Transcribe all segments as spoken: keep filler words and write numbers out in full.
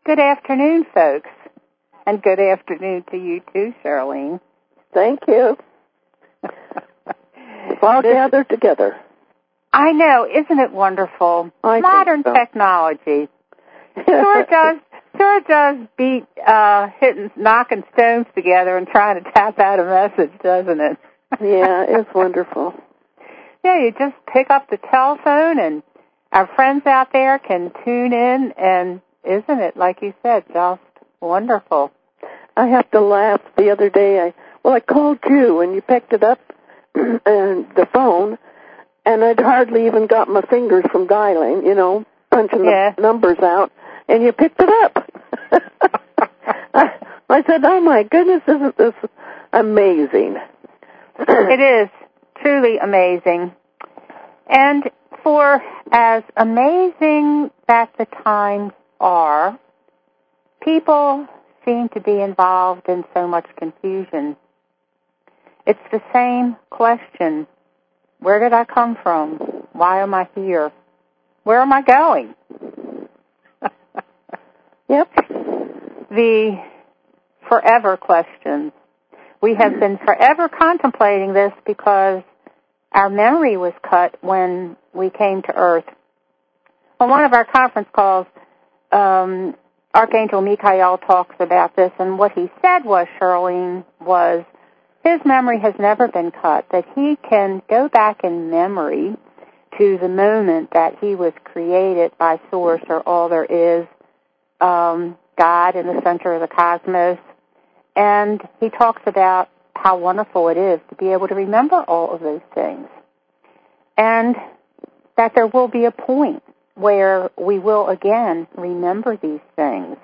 Good afternoon, folks. And good afternoon to you too, Charlene. Thank you. We've all this, gathered together. I know. Isn't it wonderful? I Modern think so. technology. Sure does, sure does beat uh, hitting, knocking stones together and trying to tap out a message, doesn't it? Yeah, it's wonderful. Yeah, you just pick up the telephone and our friends out there can tune in, and isn't it, like you said, just wonderful? I have to laugh. The other day, I well, I called you, and you picked it up, and the phone, and I'd hardly even got my fingers from dialing, you know, punching yeah. the numbers out, and you picked it up. I, I said, oh, my goodness, isn't this amazing? It is truly amazing. And for as amazing that the times are, people seem to be involved in so much confusion. It's the same question. Where did I come from? Why am I here? Where am I going? Yep. The forever questions. We have been forever contemplating this because our memory was cut when we came to Earth. On one of our conference calls, um, Archangel Michael talks about this, and what he said was, Charlene, was his memory has never been cut, that he can go back in memory to the moment that he was created by Source, or all there is, um, God in the center of the cosmos. And he talks about how wonderful it is to be able to remember all of those things. And that there will be a point where we will again remember these things.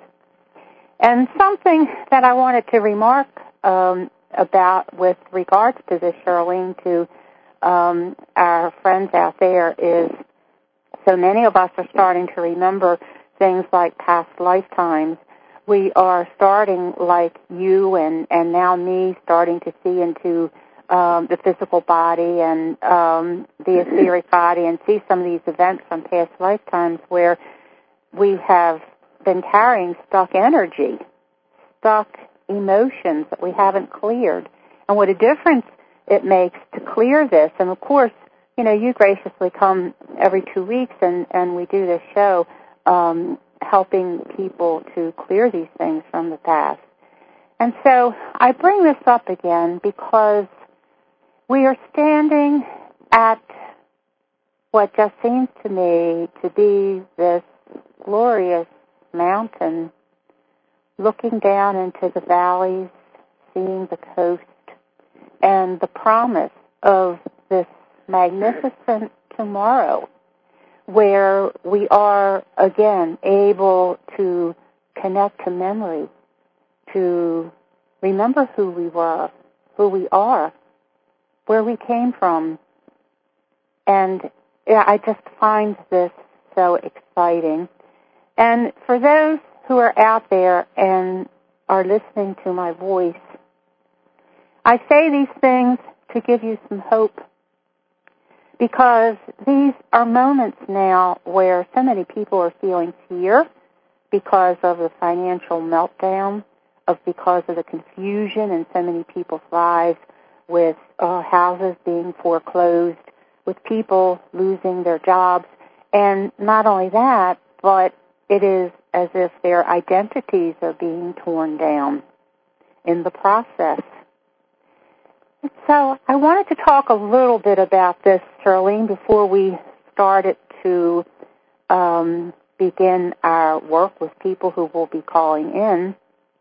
And something that I wanted to remark um, about with regards to this, Charlene, to um, our friends out there is so many of us are starting to remember things like past lifetimes. We are starting, like you and, and now me, starting to see into um, the physical body and um, the etheric body and see some of these events from past lifetimes where we have been carrying stuck energy, stuck emotions that we haven't cleared. And what a difference it makes to clear this. And, of course, you know, you graciously come every two weeks and, and we do this show um, helping people to clear these things from the past. And so I bring this up again because we are standing at what just seems to me to be this glorious mountain, looking down into the valleys, seeing the coast, and the promise of this magnificent tomorrow where we are, again, able to connect to memory, to remember who we were, who we are, where we came from. And yeah, I just find this so exciting. And for those who are out there and are listening to my voice, I say these things to give you some hope, because these are moments now where so many people are feeling fear because of the financial meltdown, of because of the confusion in so many people's lives, with uh, houses being foreclosed, with people losing their jobs. And not only that, but it is as if their identities are being torn down in the process. So I wanted to talk a little bit about this, Charlene, before we started to um, begin our work with people who will be calling in,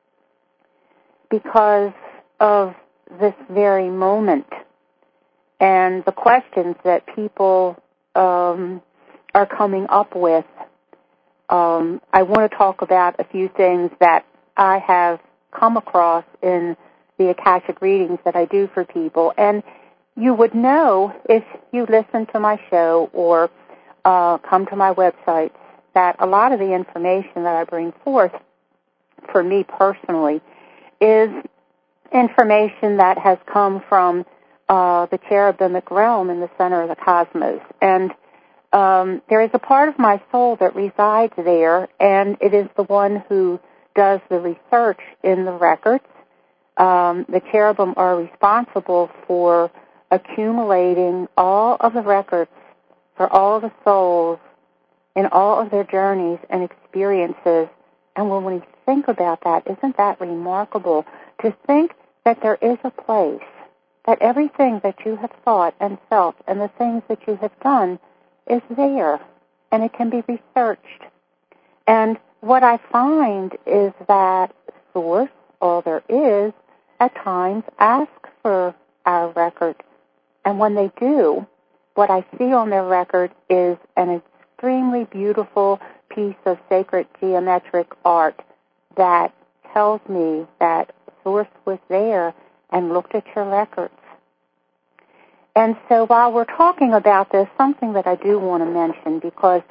because of this very moment and the questions that people um, are coming up with. Um, I want to talk about a few things that I have come across in the Akashic readings that I do for people. And you would know if you listen to my show or uh, come to my website that a lot of the information that I bring forth for me personally is information that has come from uh, the cherubic realm in the center of the cosmos. And um, there is a part of my soul that resides there, and it is the one who does the research in the records. Um, the cherubim are responsible for accumulating all of the records for all of the souls in all of their journeys and experiences. And when we think about that, isn't that remarkable? To think that there is a place, that everything that you have thought and felt and the things that you have done is there, and it can be researched. And what I find is that Source, all there is, at times asks for our record. And when they do, what I see on their record is an extremely beautiful piece of sacred geometric art that tells me that Source was there and looked at your records. And so while we're talking about this, something that I do want to mention, because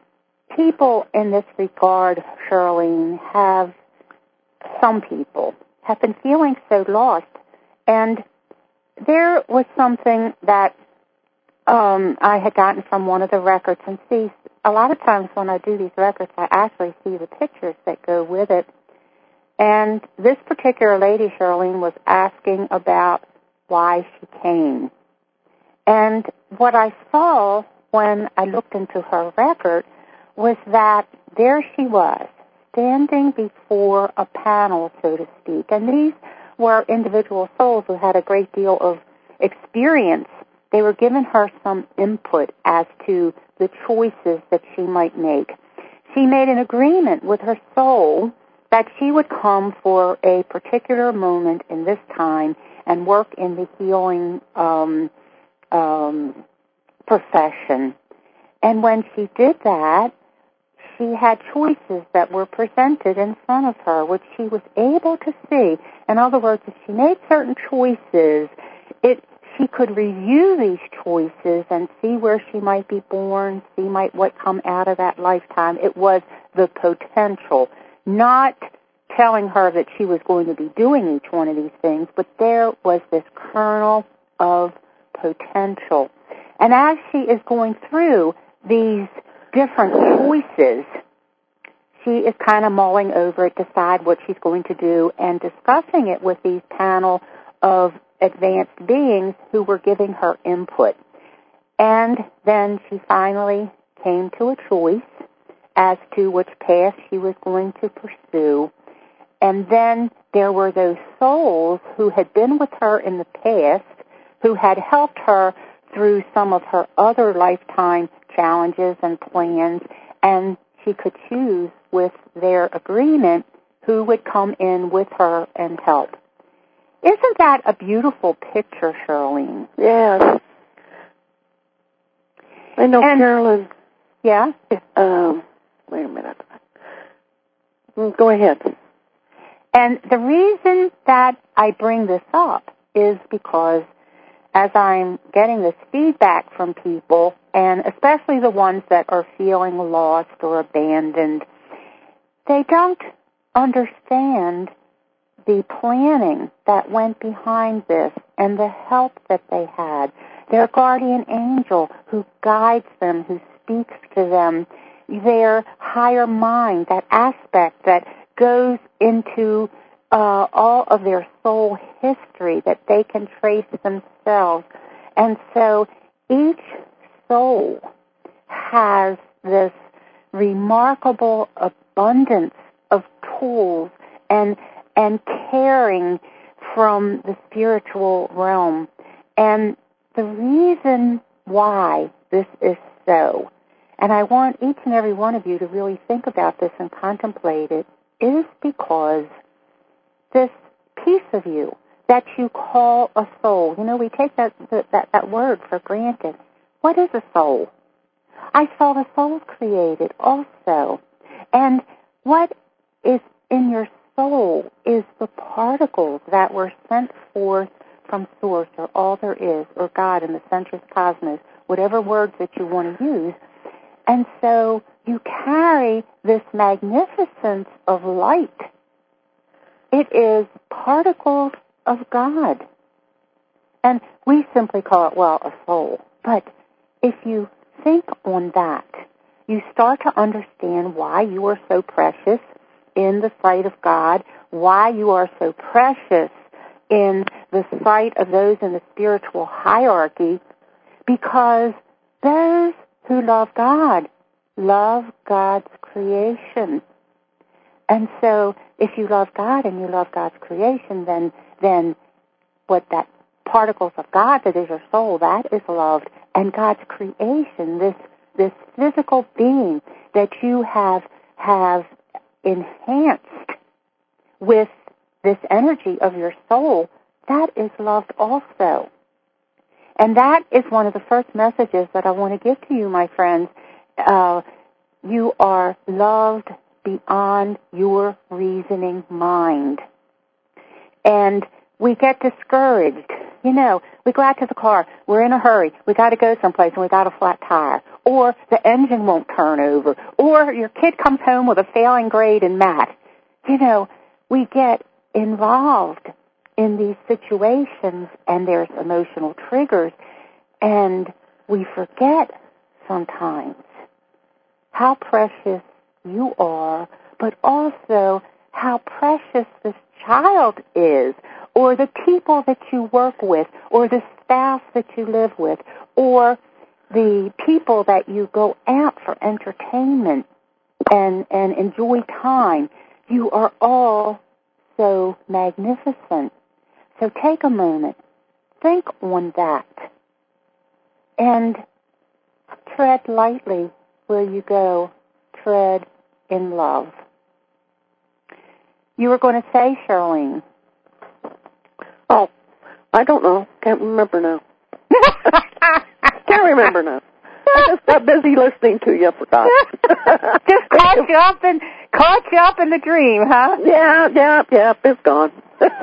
people in this regard, Shirlene, have, some people, have been feeling so lost. And there was something that um, I had gotten from one of the records. And see, a lot of times when I do these records, I actually see the pictures that go with it. And this particular lady, Shirlene, was asking about why she came. And what I saw when I looked into her record was that there she was, standing before a panel, so to speak. And these were individual souls who had a great deal of experience. They were giving her some input as to the choices that she might make. She made an agreement with her soul that she would come for a particular moment in this time and work in the healing um Um, profession. And when she did that, she had choices that were presented in front of her, which she was able to see. In other words, if she made certain choices, it she could review these choices and see where she might be born, see might what come out of that lifetime. It was the potential, not telling her that she was going to be doing each one of these things, but there was this kernel of potential. And as she is going through these different choices, she is kind of mulling over it, decide what she's going to do, and discussing it with these panel of advanced beings who were giving her input. And then she finally came to a choice as to which path she was going to pursue. And then there were those souls who had been with her in the past, who had helped her through some of her other lifetime challenges and plans, and she could choose with their agreement who would come in with her and help. Isn't that a beautiful picture, Shirlene? Yes. I know, and, Carolyn. Yeah? Um, wait a minute. Go ahead. And the reason that I bring this up is because as I'm getting this feedback from people, and especially the ones that are feeling lost or abandoned, they don't understand the planning that went behind this and the help that they had. Their guardian angel who guides them, who speaks to them, their higher mind, that aspect that goes into Uh, all of their soul history that they can trace themselves. And so each soul has this remarkable abundance of tools and and caring from the spiritual realm. And the reason why this is so, and I want each and every one of you to really think about this and contemplate it, is because this piece of you that you call a soul. You know, we take that, that that word for granted. What is a soul? I saw the soul created also. And what is in your soul is the particles that were sent forth from Source, or all there is, or God in the centrus cosmos, whatever words that you want to use. And so you carry this magnificence of light. It is particles of God. And we simply call it, well, a soul. But if you think on that. You start to understand why you are so precious in the sight of God, why you are so precious in the sight of those in the spiritual hierarchy, because those who love God love God's creation. And so if you love God and you love God's creation, then then what that particles of God that is your soul, that is loved. And God's creation, this this physical being that you have have enhanced with this energy of your soul, that is loved also. And that is one of the first messages that I want to give to you, my friends. Uh, you are loved beyond your reasoning mind. And we get discouraged. You know, we go out to the car, we're in a hurry, we got to go someplace and we got a flat tire. Or the engine won't turn over. Or your kid comes home with a failing grade in math. You know, we get involved in these situations and there's emotional triggers, and we forget sometimes how precious you are, but also how precious this child is, or the people that you work with, or the spouse that you live with, or the people that you go out for entertainment and, and enjoy time. You are all so magnificent. So take a moment, think on that, and tread lightly where you go. Tread in love. You were going to say, Charlene. Oh, I don't know. Can't remember now. Can't remember now. I just got busy listening to you. I forgot. Just caught you up in caught you up in the dream, huh? Yeah, yeah, yeah. It's gone.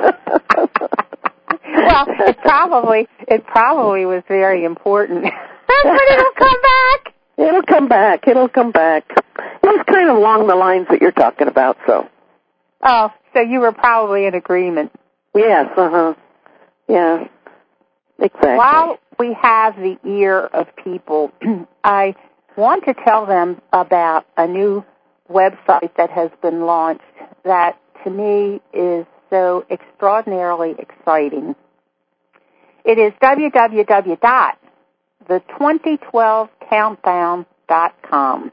Well, it probably it probably was very important, but it'll come back. It'll come back. It'll come back. It was kind of along the lines that you're talking about. So. Oh, so you were probably in agreement. Yes. Uh huh. Yeah. Exactly. While we have the ear of people, I want to tell them about a new website that has been launched that, to me, is so extraordinarily exciting. It is w w w dot the twenty twelve countdown dot com.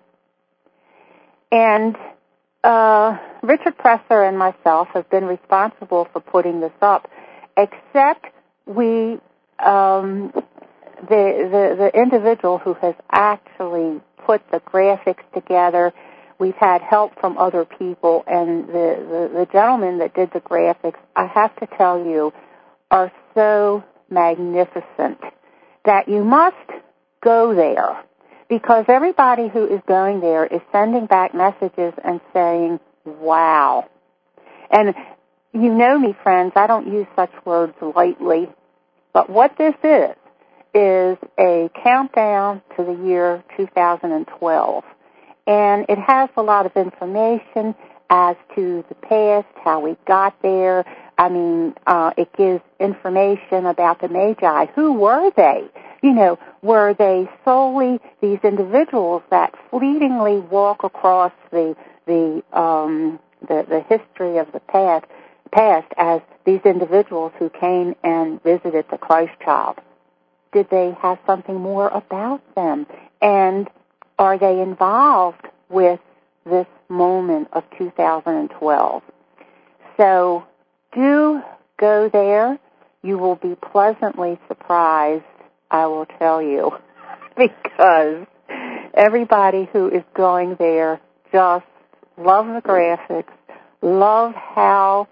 And uh, Richard Presser and myself have been responsible for putting this up, except we... Um, the, the the individual who has actually put the graphics together, we've had help from other people, and the, the, the gentlemen that did the graphics, I have to tell you, are so magnificent that you must go there, because everybody who is going there is sending back messages and saying, wow. And you know me, friends, I don't use such words lightly. But what this is, is a countdown to the year two thousand twelve. And it has a lot of information as to the past, how we got there. I mean, uh, it gives information about the Magi. Who were they? You know, were they solely these individuals that fleetingly walk across the the um, the, the history of the past, past as these individuals who came and visited the Christ child? Did they have something more about them? And are they involved with this moment of two thousand twelve? So do go there. You will be pleasantly surprised, I will tell you, because everybody who is going there just love the graphics, love how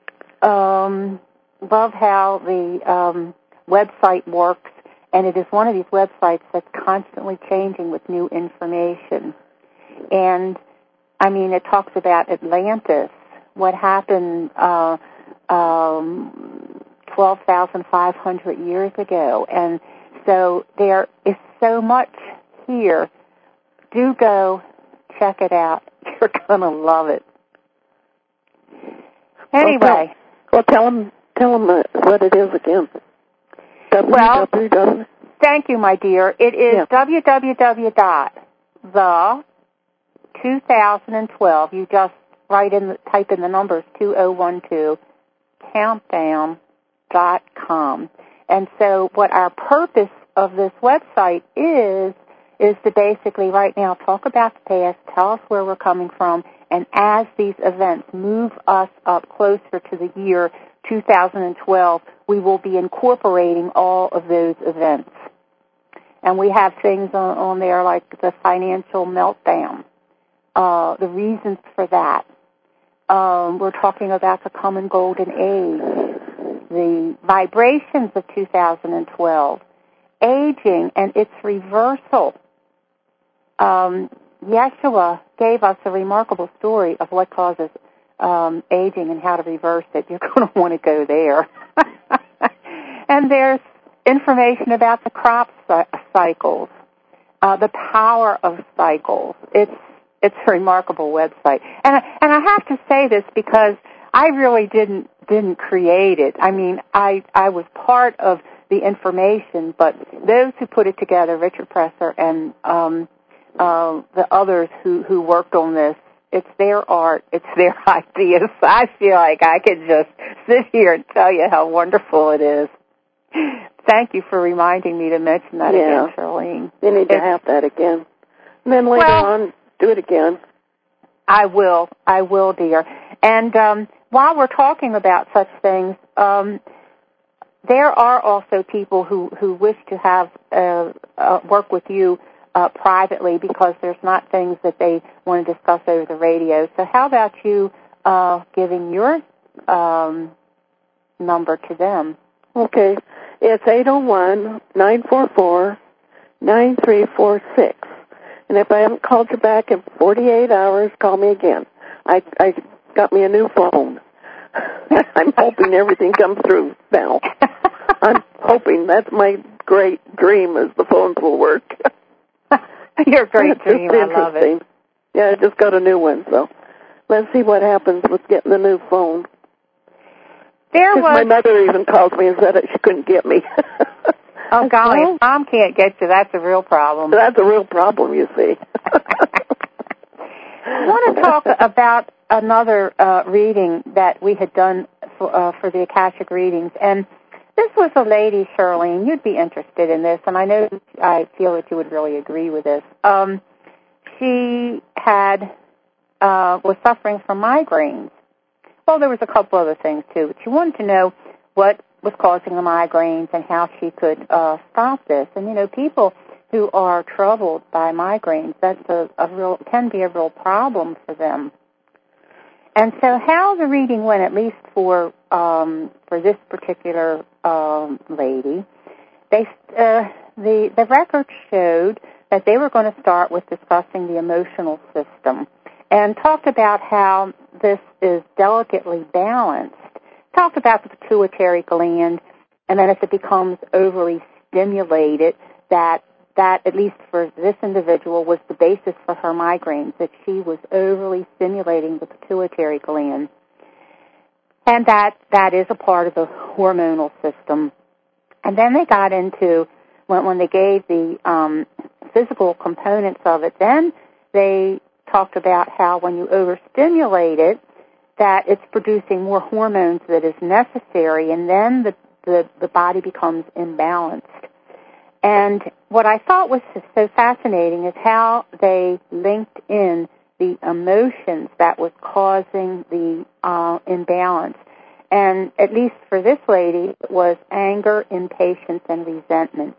Um, love how the um, website works, and it is one of these websites that's constantly changing with new information. And, I mean, it talks about Atlantis, what happened uh, um, twelve thousand five hundred years ago. And so there is so much here. Do go check it out. You're going to love it. Anyway. Well, tell them, tell them uh, what it is again. Well, thank you, my dear. It is yeah. w w w dot the twenty twelve. You just write in, the, type in the numbers two oh one two countdown dot com. And so what our purpose of this website is, is to basically right now talk about the past, tell us where we're coming from, and as these events move us up closer to the year two thousand twelve, we will be incorporating all of those events. And we have things on, on there like the financial meltdown, uh, the reasons for that. Um, we're talking about the coming golden age, the vibrations of two thousand twelve, aging and its reversal. Um, Yeshua gave us a remarkable story of what causes um, aging and how to reverse it. You're going to want to go there. And there's information about the crop cycles, uh, the power of cycles. It's it's a remarkable website, and I, and I have to say this because I really didn't didn't create it. I mean, I I was part of the information, but those who put it together, Richard Presser and um, uh, the others who who worked on this, it's their art, it's their ideas. I feel like I could just sit here and tell you how wonderful it is. Thank you for reminding me to mention that yeah. again, Charlene. You need to it's, have that again. And then later well, on, do it again. I will. I will, dear. And um, while we're talking about such things, um, there are also people who, who wish to have uh, uh, work with you uh, privately because there's not things that they want to discuss over the radio. So how about you uh, giving your um, number to them? Okay. It's eight oh one, nine four four, nine three four six. And if I haven't called you back in forty-eight hours, call me again. I, I got me a new phone. I'm hoping everything comes through now. I'm hoping. That's my great dream is the phones will work. Your great That's dream. I love it. Yeah, I just got a new one, so let's see what happens with getting the new phone. There was... My mother even called me and said that she couldn't get me. Oh, golly, if Mom can't get you, that's a real problem. That's a real problem, you see. I want to talk about another uh, reading that we had done for, uh, for the Akashic readings, and this was a lady, Charlene. You'd be interested in this, and I know I feel that you would really agree with this. Um, she had uh, was suffering from migraines. Well, there was a couple other things, too, but she wanted to know what was causing the migraines and how she could uh, stop this. And, you know, people who are troubled by migraines, that's a, a real, can be a real problem for them. And so how the reading went, at least for um, for this particular um, lady, they uh, the the record showed that they were going to start with discussing the emotional system and talked about how this is delicately balanced. Talked about the pituitary gland, and then if it becomes overly stimulated, that that, at least for this individual, was the basis for her migraines, that she was overly stimulating the pituitary gland. And that that is a part of the hormonal system. And then they got into, when, when they gave the um, physical components of it, then they talked about how when you overstimulate it, that it's producing more hormones that is necessary, and then the, the, the body becomes imbalanced. And what I thought was so fascinating is how they linked in the emotions that was causing the uh, imbalance. And at least for this lady, it was anger, impatience, and resentment.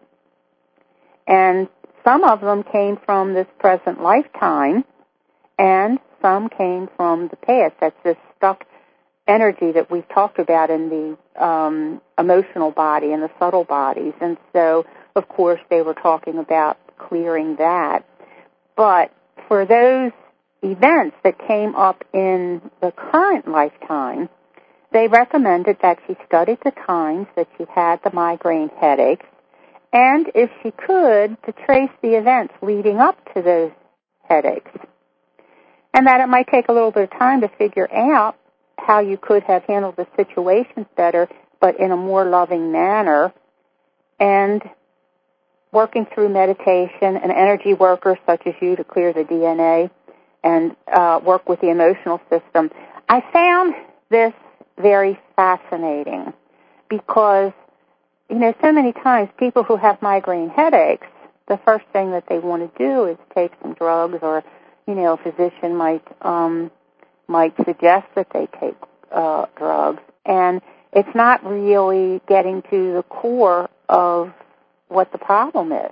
And some of them came from this present lifetime, and some came from the past. That's this stuck energy that we've talked about in the um, emotional body and the subtle bodies. And so, of course, they were talking about clearing that. But for those events that came up in the current lifetime, they recommended that she studied the times that she had the migraine headaches, and if she could, to trace the events leading up to those headaches. And that it might take a little bit of time to figure out how you could have handled the situations better, but in a more loving manner. And working through meditation, an energy worker such as you to clear the D N A and uh, work with the emotional system, I found this very fascinating because, you know, so many times people who have migraine headaches, the first thing that they want to do is take some drugs, or, you know, a physician might um, might suggest that they take uh, drugs. And it's not really getting to the core of what the problem is.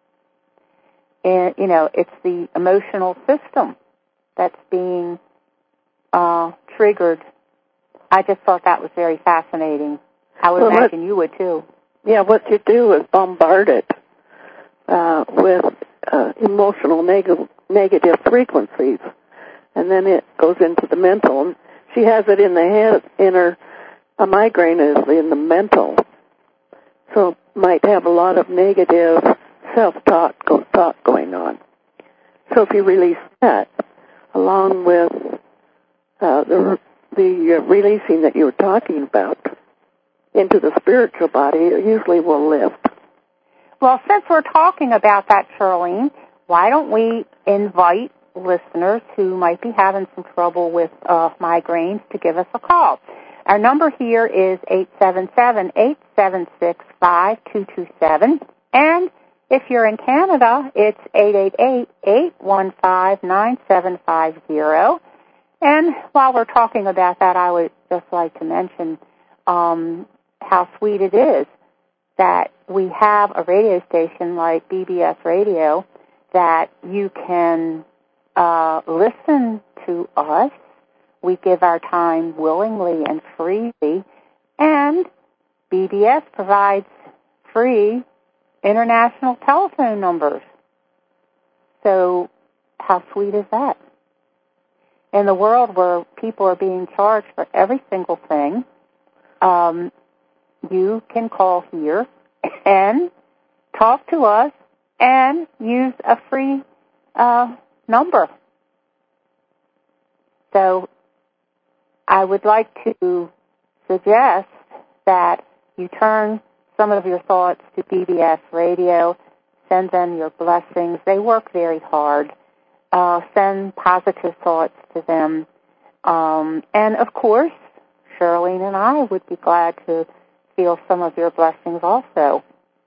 And, you know, it's the emotional system that's being uh, triggered. I just thought that was very fascinating. I would well, imagine what, you would too. Yeah, what you do is bombard it uh, with uh, emotional neg- negative frequencies, and then it goes into the mental. She has it in the head, in her, a migraine is in the mental, so might have a lot of negative self-talk go, talk going on. So if you release that, along with uh, the the uh, releasing that you were talking about into the spiritual body, it usually will lift. Well, since we're talking about that, Charlene, why don't we invite listeners who might be having some trouble with uh, migraines to give us a call. Our number here is eight seven seven, eight seven six, five two two seven, and if you're in Canada, it's eight eight eight, eight one five, nine seven five zero. And while we're talking about that, I would just like to mention um, how sweet it is that we have a radio station like B B S Radio that you can uh, listen to us. We give our time willingly and freely, and B B S provides free international telephone numbers. So how sweet is that? In the world where people are being charged for every single thing, um, you can call here and talk to us and use a free uh, number. So I would like to suggest that you turn some of your thoughts to B B S Radio, send them your blessings. They work very hard. Uh, send positive thoughts to them. Um, and, of course, Charlene and I would be glad to feel some of your blessings also.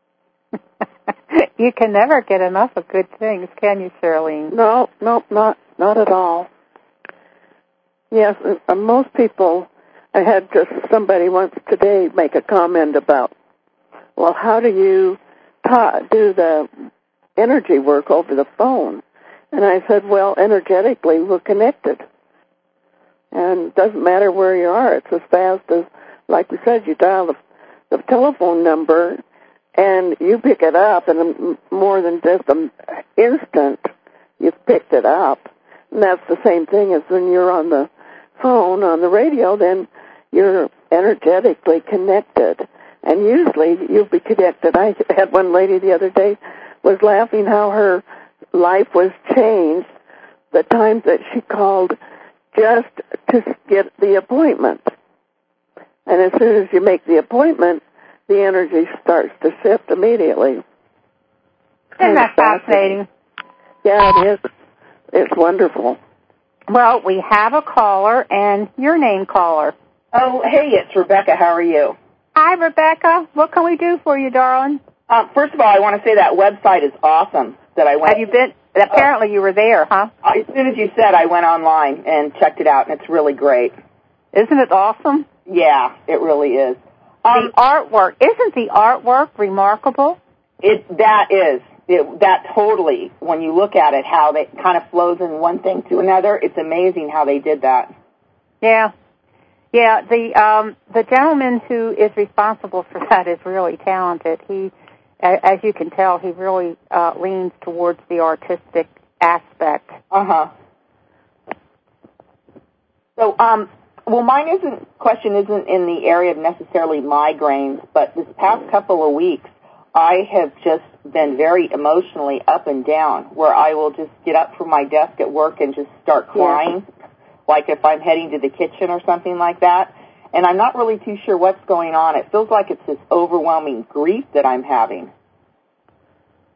You can never get enough of good things, can you, Charlene? No, no, not not at all. Yes, uh, most people, I had just somebody once today make a comment about, well, how do you ta- do the energy work over the phone? And I said, well, energetically, we're connected. And it doesn't matter where you are. It's as fast as, like we said, you dial the, the telephone number, and you pick it up, and more than just an instant, you've picked it up. And that's the same thing as when you're on the phone, on the radio, then you're energetically connected. And usually you'll be connected. I had one lady the other day was laughing how her life was changed the time that she called just to get the appointment. And as soon as you make the appointment, the energy starts to shift immediately. Isn't that fascinating? Yeah, it is. It's wonderful. Well, we have a caller, and your name, caller. Oh, hey, it's Rebecca. How are you? Hi, Rebecca. What can we do for you, darling? Um, first of all, I want to say that website is awesome. That I went. Have you been? Apparently, uh, you were there, huh? As soon as you said, I went online and checked it out, and it's really great. Isn't it awesome? Yeah, it really is. Um, the artwork isn't the artwork remarkable? It that is it, that totally. When you look at it, how it kind of flows in one thing to another, it's amazing how they did that. Yeah, yeah. The um, the gentleman who is responsible for that is really talented. He. As you can tell, he really uh, leans towards the artistic aspect. Uh-huh. So, um, well, mine isn't, question isn't in the area of necessarily migraines, but this past couple of weeks, I have just been very emotionally up and down, where I will just get up from my desk at work and just start crying, yeah. Like if I'm heading to the kitchen or something like that. And I'm not really too sure what's going on. It feels like it's this overwhelming grief that I'm having.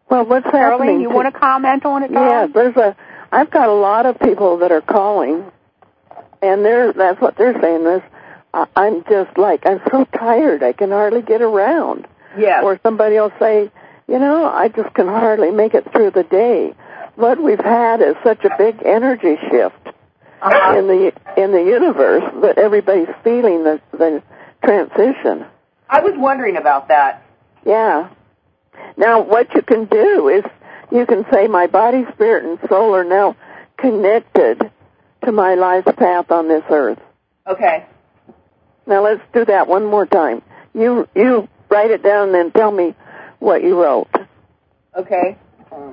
Well, what's happening? Charlene, you to, want to comment on it, Yeah, Tom? there's a. I've got a lot of people that are calling, and they're that's what they're saying is, uh, I'm just like I'm so tired I can hardly get around. Yes. Or somebody will say, you know, I just can hardly make it through the day. What we've had is such a big energy shift uh-huh. in the in the universe that everybody's feeling the the transition. I was wondering about that. Yeah. Now, what you can do is you can say, my body, spirit, and soul are now connected to my life's path on this earth. Okay. Now, let's do that one more time. You you write it down and then tell me what you wrote. Okay. Um,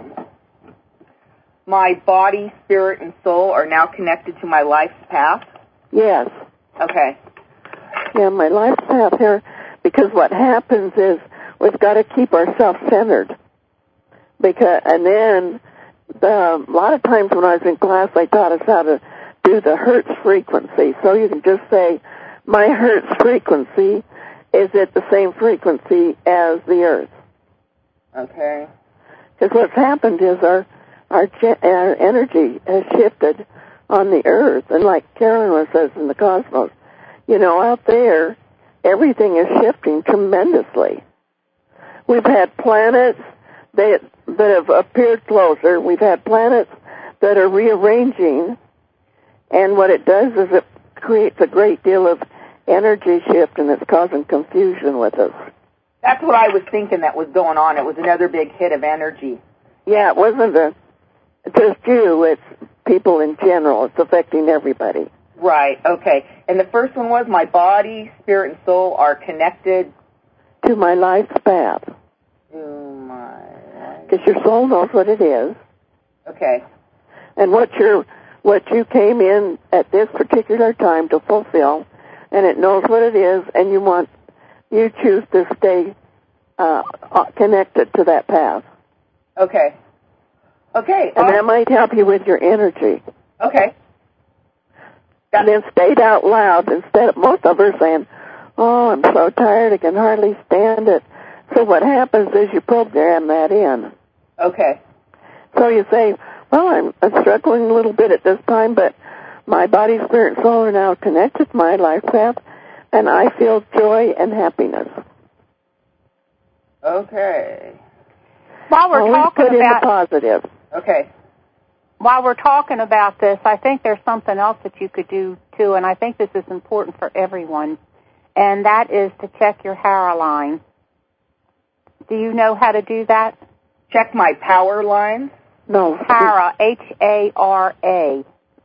my body, spirit, and soul are now connected to my life's path? Yes. Okay. Yeah, my life's path here, because what happens is we've got to keep ourselves centered. Because, and then, the, a lot of times when I was in class, they taught us how to do the Hertz frequency. So you can just say, my Hertz frequency is at the same frequency as the Earth. Okay. Because what's happened is our, our, our energy has shifted on the Earth. And like Carolyn says in the cosmos, you know, out there, everything is shifting tremendously. We've had planets that, that have appeared closer. We've had planets that are rearranging. And what it does is it creates a great deal of energy shift, and it's causing confusion with us. That's what I was thinking that was going on. It was another big hit of energy. Yeah, it wasn't a, just you. It's people in general. It's affecting everybody. Right, okay. And the first one was my body, spirit, and soul are connected to my life's path. To my life. Because your soul knows what it is. Okay. And what you're, what you came in at this particular time to fulfill, and it knows what it is, and you want, you choose to stay uh, connected to that path. Okay. Okay. And that might help you with your energy. Okay. And then state out loud instead of most of her saying, oh, I'm so tired, I can hardly stand it. So what happens is you program that in. Okay. So you say, well, I'm, I'm struggling a little bit at this time, but my body, spirit, and soul are now connected to my life path, and I feel joy and happiness. Okay. While we're Always talking put in about the positive. Okay. While we're talking about this, I think there's something else that you could do too, and I think this is important for everyone, and that is to check your Hara line. Do you know how to do that? Check my power lines? No. Hara, H A R A.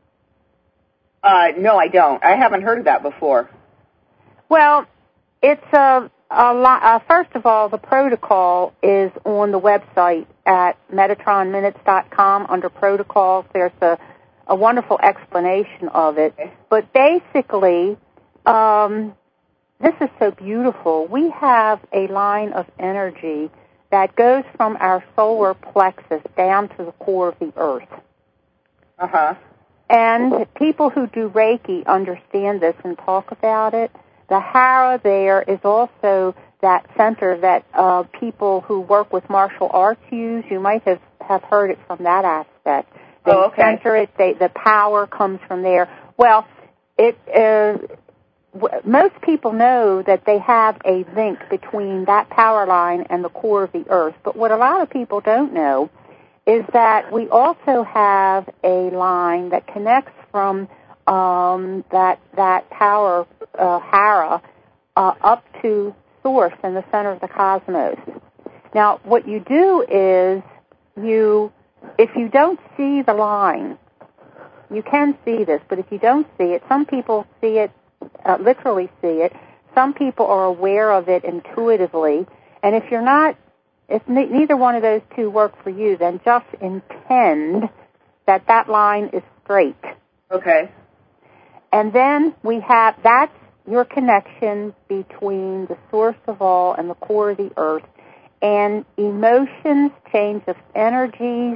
Uh, no, I don't. I haven't heard of that before. Well, it's a, a lot. Uh, first of all, the protocol is on the website at Metatron Minutes dot com under protocols. There's a, a wonderful explanation of it. Okay. But basically, um, this is so beautiful. We have a line of energy that goes from our solar plexus down to the core of the earth. Uh-huh. And people who do Reiki understand this and talk about it. The Hara there is also that center that uh, people who work with martial arts use. You might have, have heard it from that aspect. They oh, okay. center it. They, the power comes from there. Well, it uh, w- most people know that they have a link between that power line and the core of the earth. But what a lot of people don't know is that we also have a line that connects from um, that that power uh, Hara uh, up to Source in the center of the cosmos. Now, what you do is you, if you don't see the line, you can see this, but if you don't see it, some people see it, uh, literally see it. Some people are aware of it intuitively, and if you're not, if ne- neither one of those two work for you, then just intend that that line is straight. Okay. And then we have, that's your connection between the source of all and the core of the earth. And emotions, change of energies,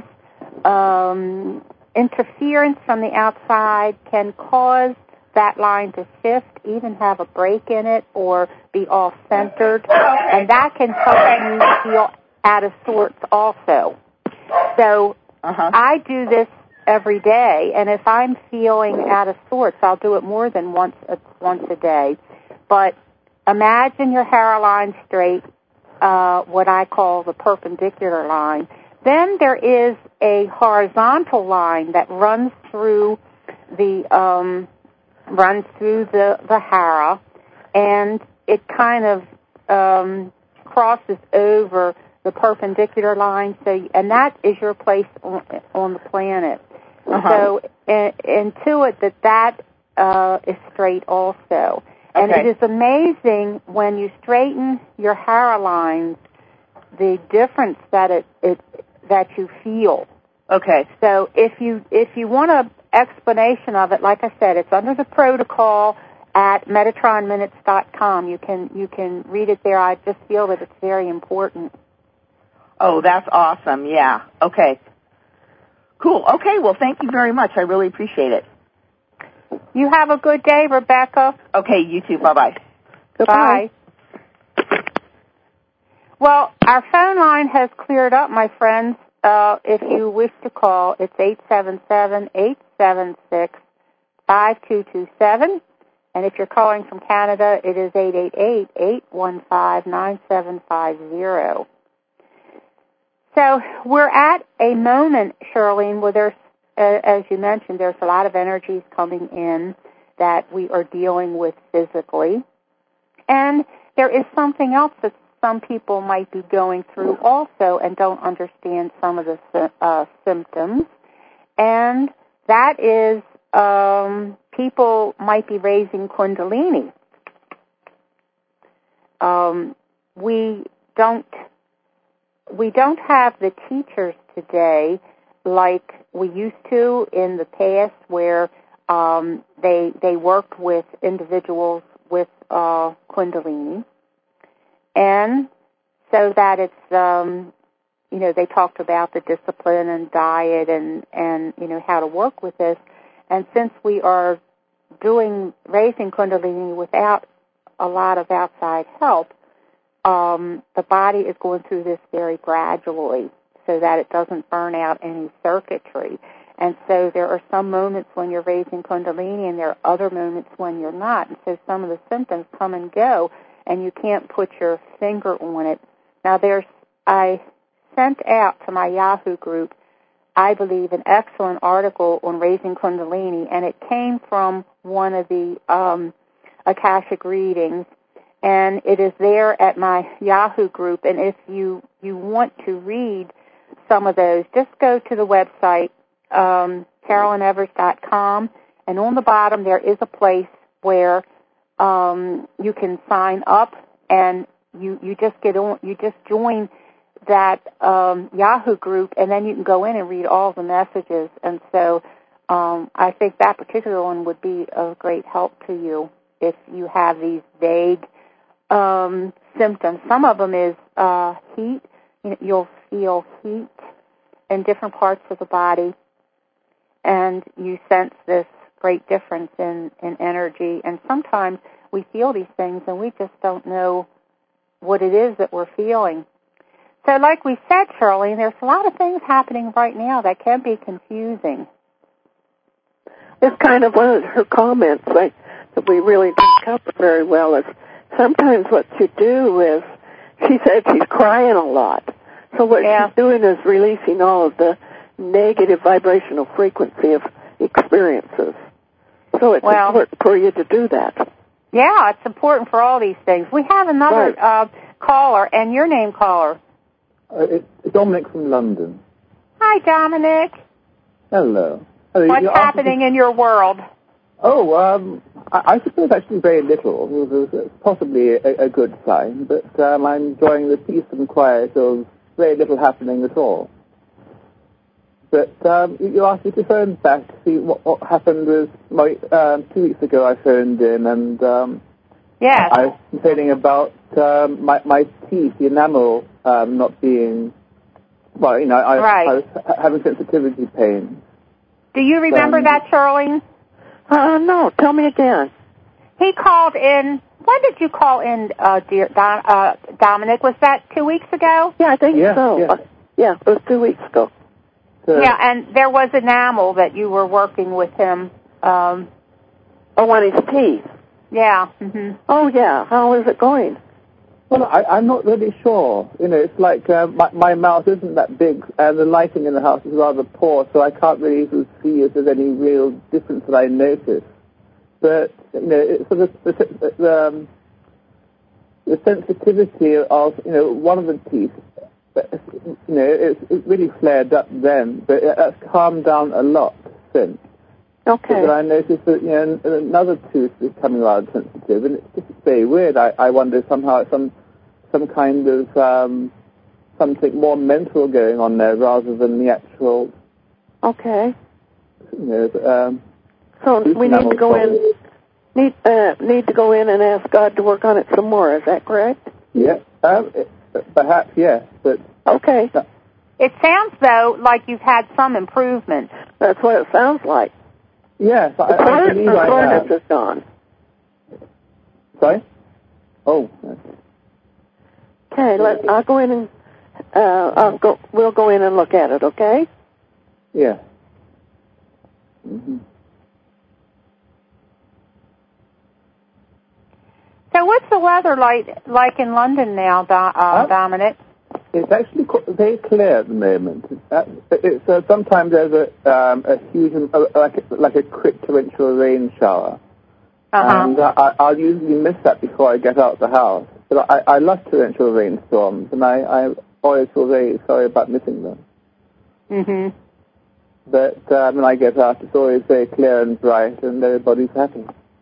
um, interference from the outside can cause that line to shift, even have a break in it, or be off-centered. And that can help you feel out of sorts also. So Uh-huh. I do this every day, and if I'm feeling out of sorts, I'll do it more than once a, once a day. But imagine your hairline straight, uh, what I call the perpendicular line. Then there is a horizontal line that runs through the um, runs through the the hara, and it kind of um, crosses over the perpendicular line. So, and that is your place on, on the planet. Uh-huh. So, uh, intuit that that uh, is straight also. And Okay. it is amazing when you straighten your hara lines, the difference that it, it that you feel. Okay. So if you if you want an explanation of it, like I said, it's under the protocol at Metatron Minutes dot com. You can you can read it there. I just feel that it's very important. Oh, that's awesome. Yeah. Okay. Cool. Okay. Well, thank you very much. I really appreciate it. You have a good day, Rebecca. Okay. You too. Bye-bye. Goodbye. Bye. Well, our phone line has cleared up, my friends. Uh, if you wish to call, it's eight seven seven, eight seven six, five two two seven. And if you're calling from Canada, it is eight eight eight, eight one five, nine seven five zero. So we're at a moment, Charlene, where there's, uh, as you mentioned, there's a lot of energies coming in that we are dealing with physically. And there is something else that some people might be going through also and don't understand some of the uh, symptoms. And that is um, people might be raising Kundalini. Um, we don't we don't have the teachers today like we used to in the past, where um, they they worked with individuals with uh, Kundalini, and so that it's um, you know, they talked about the discipline and diet and and you know, how to work with this. And since we are doing raising Kundalini without a lot of outside help, um, the body is going through this very gradually so that it doesn't burn out any circuitry. And so there are some moments when you're raising Kundalini and there are other moments when you're not. And so some of the symptoms come and go and you can't put your finger on it. Now there's, I sent out to my Yahoo group, I believe, an excellent article on raising Kundalini, and it came from one of the um, Akashic readings, and it is there at my Yahoo group. And if you, you want to read some of those, just go to the website, um, Carolyn Evers dot com, and on the bottom there is a place where um, you can sign up, and you, you just get on, you just join that um, Yahoo group, and then you can go in and read all the messages. And so um, I think that particular one would be of great help to you if you have these vague um, symptoms. Some of them is uh, heat. You know, you'll feel heat in different parts of the body, and you sense this great difference in, in energy. And sometimes we feel these things, and we just don't know what it is that we're feeling. So like we said, Charlene, there's a lot of things happening right now that can be confusing. It's kind of one of her comments like, that we really didn't cover very well is sometimes what you do is, she said she's crying a lot. So what yeah. she's doing is releasing all of the negative vibrational frequency of experiences. So it's well, important for you to do that. Yeah, it's important for all these things. We have another right. uh, caller, and your name, caller. Uh, it's Dominic from London. Hi, Dominic. Hello. Hello. What's happening in your world? Oh, um, I, I suppose actually very little. It's possibly a, a good sign, but um, I'm enjoying the peace and quiet of very little happening at all. But um, you asked me to phone back to see what, what happened with my, um, two weeks ago I phoned in, and um, yes. I was complaining about um, my, my teeth, the enamel, um, not being, well, you know, I, right. I was having sensitivity pain. Do you remember um, that, Charlene? Uh, no, tell me again. He called in when did you call in, uh, dear Don, uh, Dominic? Was that two weeks ago? Yeah, I think yeah, so. Yeah. Uh, yeah, it was two weeks ago. So, Yeah, and there was enamel that you were working with him. Um, oh, on his teeth. yeah. Mm-hmm. Oh, yeah. How is it going? Well, I, I'm not really sure. You know, it's like uh, my, my mouth isn't that big, and the lighting in the house is rather poor, so I can't really even see if there's any real difference that I notice. But, you know, it's sort of the, the, um, the sensitivity of, you know, one of the teeth, you know, it's, it really flared up then, but it, that's calmed down a lot since. Okay. But I noticed that, you know, another tooth is coming rather sensitive, and it's just very weird. I, I wonder if somehow it's some some kind of um, something more mental going on there rather than the actual. Okay. You know. Um, so we need to go in. Need uh, need to go in and ask God to work on it some more. Is that correct? Yeah. Um, it, perhaps yes, but. Okay. Uh, It sounds, though, like you've had some improvement. That's what it sounds like. Yes, I, the I believe the I soreness have. is gone. Sorry? Oh. Okay, let I'll go in and uh, I'll go. We'll go in and look at it. Okay. Yeah. Mm-hmm. So what's the weather like like in London now, Do, uh, Huh? Dominic? It's actually qu- very clear at the moment. Uh, it's uh, sometimes there's a um, a huge uh, like a, like a quick torrential rain shower, Uh-huh. and uh, I, I'll usually miss that before I get out of the house. But I, I love torrential rainstorms, and I, I always feel very sorry about missing them. Mhm. But uh, when I get out, it's always very clear and bright, and everybody's happy.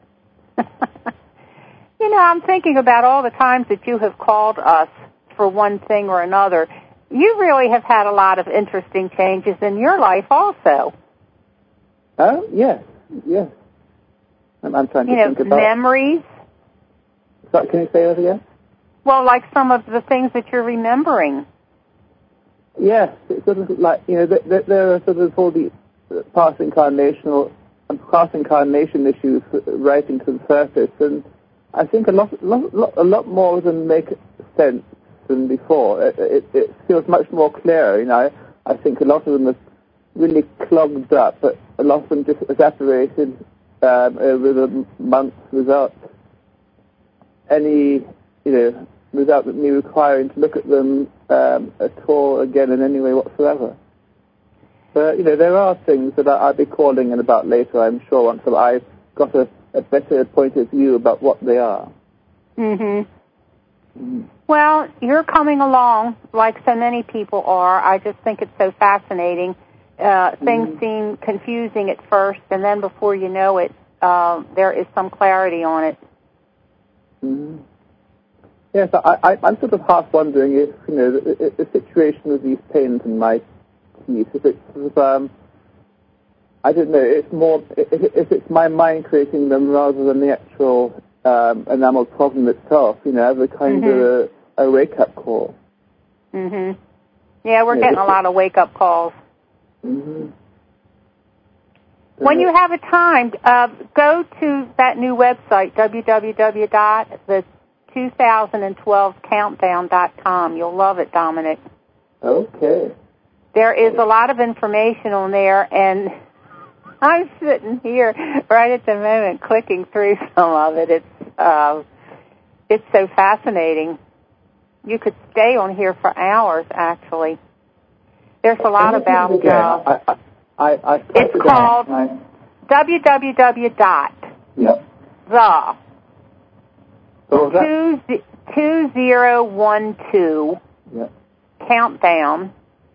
You know, I'm thinking about all the times that you have called us for one thing or another. You really have had a lot of interesting changes in your life also. Oh, yes, yes. I'm, I'm trying You to know, think about... memories. Sorry, can you say that again? Well, like some of the things that you're remembering. Yes, it's sort of like, you know, there, there are sort of all the past incarnational and past incarnation issues rising to the surface, and I think a lot, lot, a lot more of them make sense than before. It, it, it feels much more clear, you know. I think a lot of them are really clogged up, but a lot of them just evaporated um, over the months without any, you know, without me requiring to look at them um, at all again in any way whatsoever. But, you know, there are things that I, I'll be calling in about later, I'm sure, once I've got a, a better point of view about what they are. Mhm. Mm. Well, you're coming along like so many people are. I just think it's so fascinating. Uh, things mm. seem confusing at first, and then before you know it, uh, there is some clarity on it. Mm. Yes, I, I, I'm sort of half wondering if, you know, the, the situation with these pains in my teeth, if it's sort of, um, I don't know, it's more, if, if it's my mind creating them rather than the actual um, enamel problem itself, you know, as a kind mm-hmm. of a, a wake-up call. Mhm. Yeah, we're yeah, getting a lot of wake-up calls. Mm-hmm. When you have a time, uh, go to that new website, w w w dot the two thousand twelve countdown dot com. You'll love it, Dominic. Okay. There is a lot of information on there, and I'm sitting here right at the moment clicking through some of it. It's uh, it's so fascinating. You could stay on here for hours, actually. There's a lot about... Uh, I, I, I it's called I... w w w dot Yep. the so two, two zero one two yep. countdown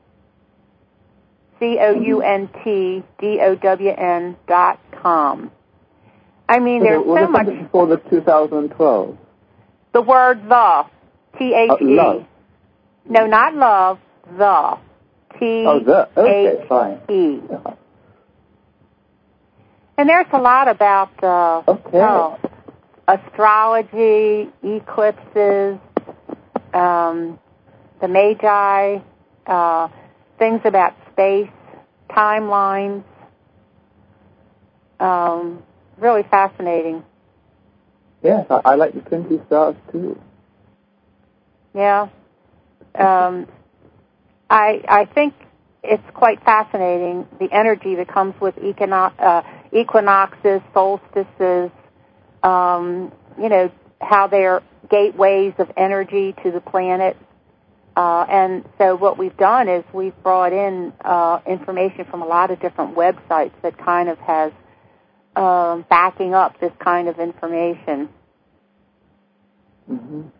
C O U N T D O W N dot com. I mean, so there's was so it much... before the two thousand twelve? The word the, T H E. Uh, love. No, not love, the. T H E. Oh, the. Okay, fine. Yeah. And there's a lot about uh, okay. oh, astrology, eclipses, um, the Magi, uh, things about space, timelines. Um, really fascinating. Yes, I, I like the twinkly stars too. Yeah. Um, I I think it's quite fascinating, the energy that comes with equinox, uh, equinoxes, solstices, um, you know, how they're gateways of energy to the planet. Uh, and so what we've done is we've brought in uh, information from a lot of different websites that kind of has um, backing up this kind of information. Mm-hmm.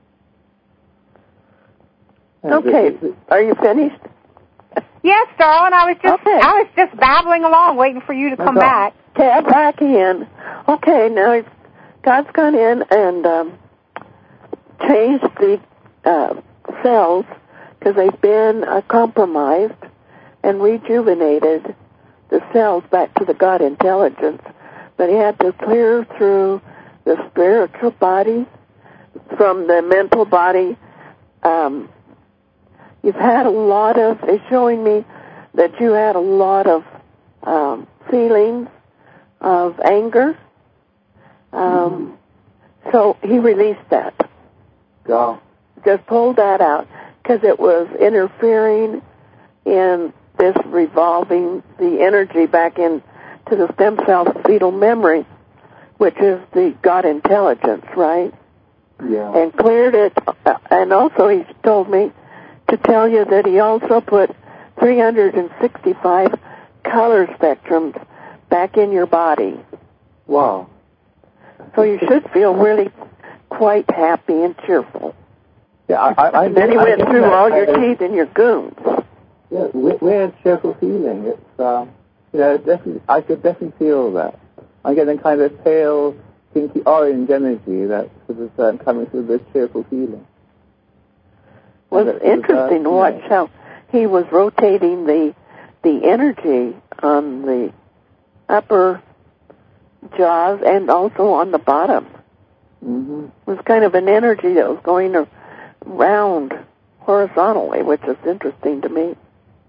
Okay, are you finished? Yes, darling. I was just okay. I was just babbling along, waiting for you to come okay. back. Okay, I'm back in. Okay, now it's, God's gone in and um, changed the uh, cells because they've been uh, compromised and rejuvenated the cells back to the God intelligence. But he had to clear through the spiritual body from the mental body. Um, you've had a lot of, it's showing me that you had a lot of um, feelings of anger. Um, mm-hmm. So he released that. Yeah. Just pulled that out because it was interfering in this revolving the energy back in to the stem cell fetal memory, which is the God intelligence, right? Yeah. And cleared it. And also he told me to tell you that he also put three hundred sixty-five color spectrums back in your body. Wow. So you should feel really quite happy and cheerful. Yeah, I, I, I and then he I, went I through that, all your uh, teeth and your goons. Yeah, weird, cheerful feeling. It's, um, you know, definitely, I could definitely feel that. I'm getting kind of pale, pinky orange energy that's sort of um, coming through this cheerful feeling. Well, it's interesting to watch how he was rotating the the energy on the upper jaws and also on the bottom. Mm-hmm. It was kind of an energy that was going around horizontally, which is interesting to me.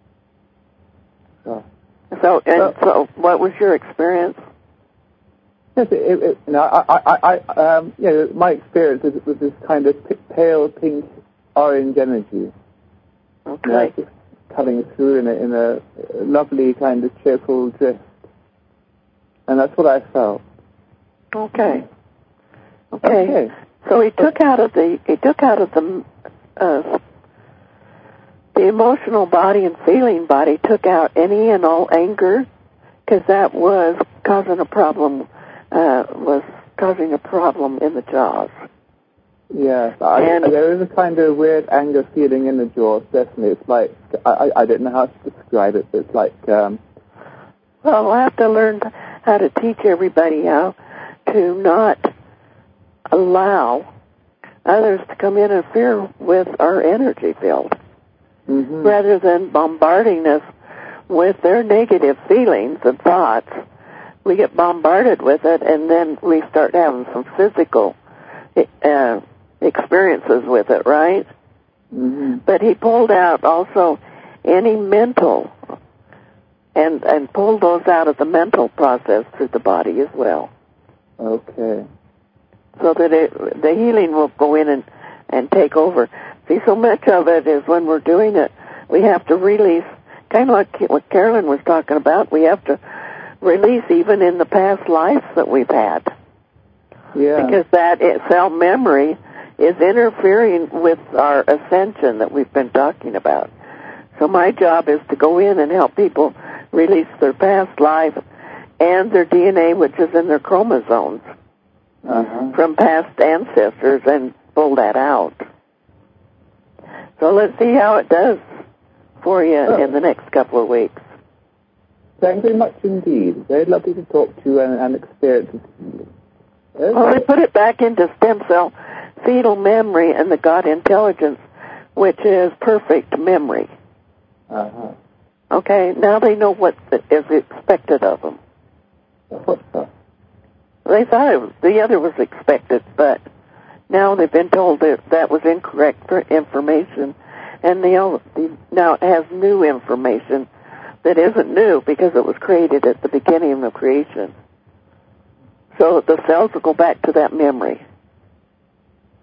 Oh. So, and so, what was your experience? Yes, it, it, it, you know, I, I, I, um, you know, my experience is with this kind of p- pale pink orange energy. Okay. You know, coming through in a, in a lovely kind of cheerful drift, and that's what I felt. Okay. Okay. Okay. So he took out of the he took out of the uh, the emotional body and feeling body, took out any and all anger, because that was causing a problem. Uh, was causing a problem in the jaws. Yes, I, and, there is a kind of weird anger feeling in the jaws. Definitely, it's like I, I, I don't know how to describe it. But it's like um, well, I have to learn how to teach everybody how to not allow others to come in and interfere with our energy field, mm-hmm. rather than bombarding us with their negative feelings and thoughts. We get bombarded with it, and then we start having some physical uh, experiences with it, right? Mm-hmm. But he pulled out also any mental, and and pulled those out of the mental process through the body as well. Okay. So that it, the healing will go in and, and take over. See, so much of it is when we're doing it, we have to release, kind of like what Carolyn was talking about, we have to release even in the past lives that we've had. Yeah. Because that cell memory is interfering with our ascension that we've been talking about. So my job is to go in and help people release their past life and their D N A, which is in their chromosomes, uh-huh. from past ancestors, and pull that out. So let's see how it does for you oh. in the next couple of weeks. Thanks very much indeed. Very lovely to talk to you and, and experience it. Okay. Well, they put it back into stem cell fetal memory and the God intelligence, which is perfect memory. Uh-huh. Okay, now they know what is expected of them. What's that? They thought it was, the other was expected, but now they've been told that that was incorrect information, and the, the, now it has new information that isn't new because it was created at the beginning of creation. So the cells will go back to that memory.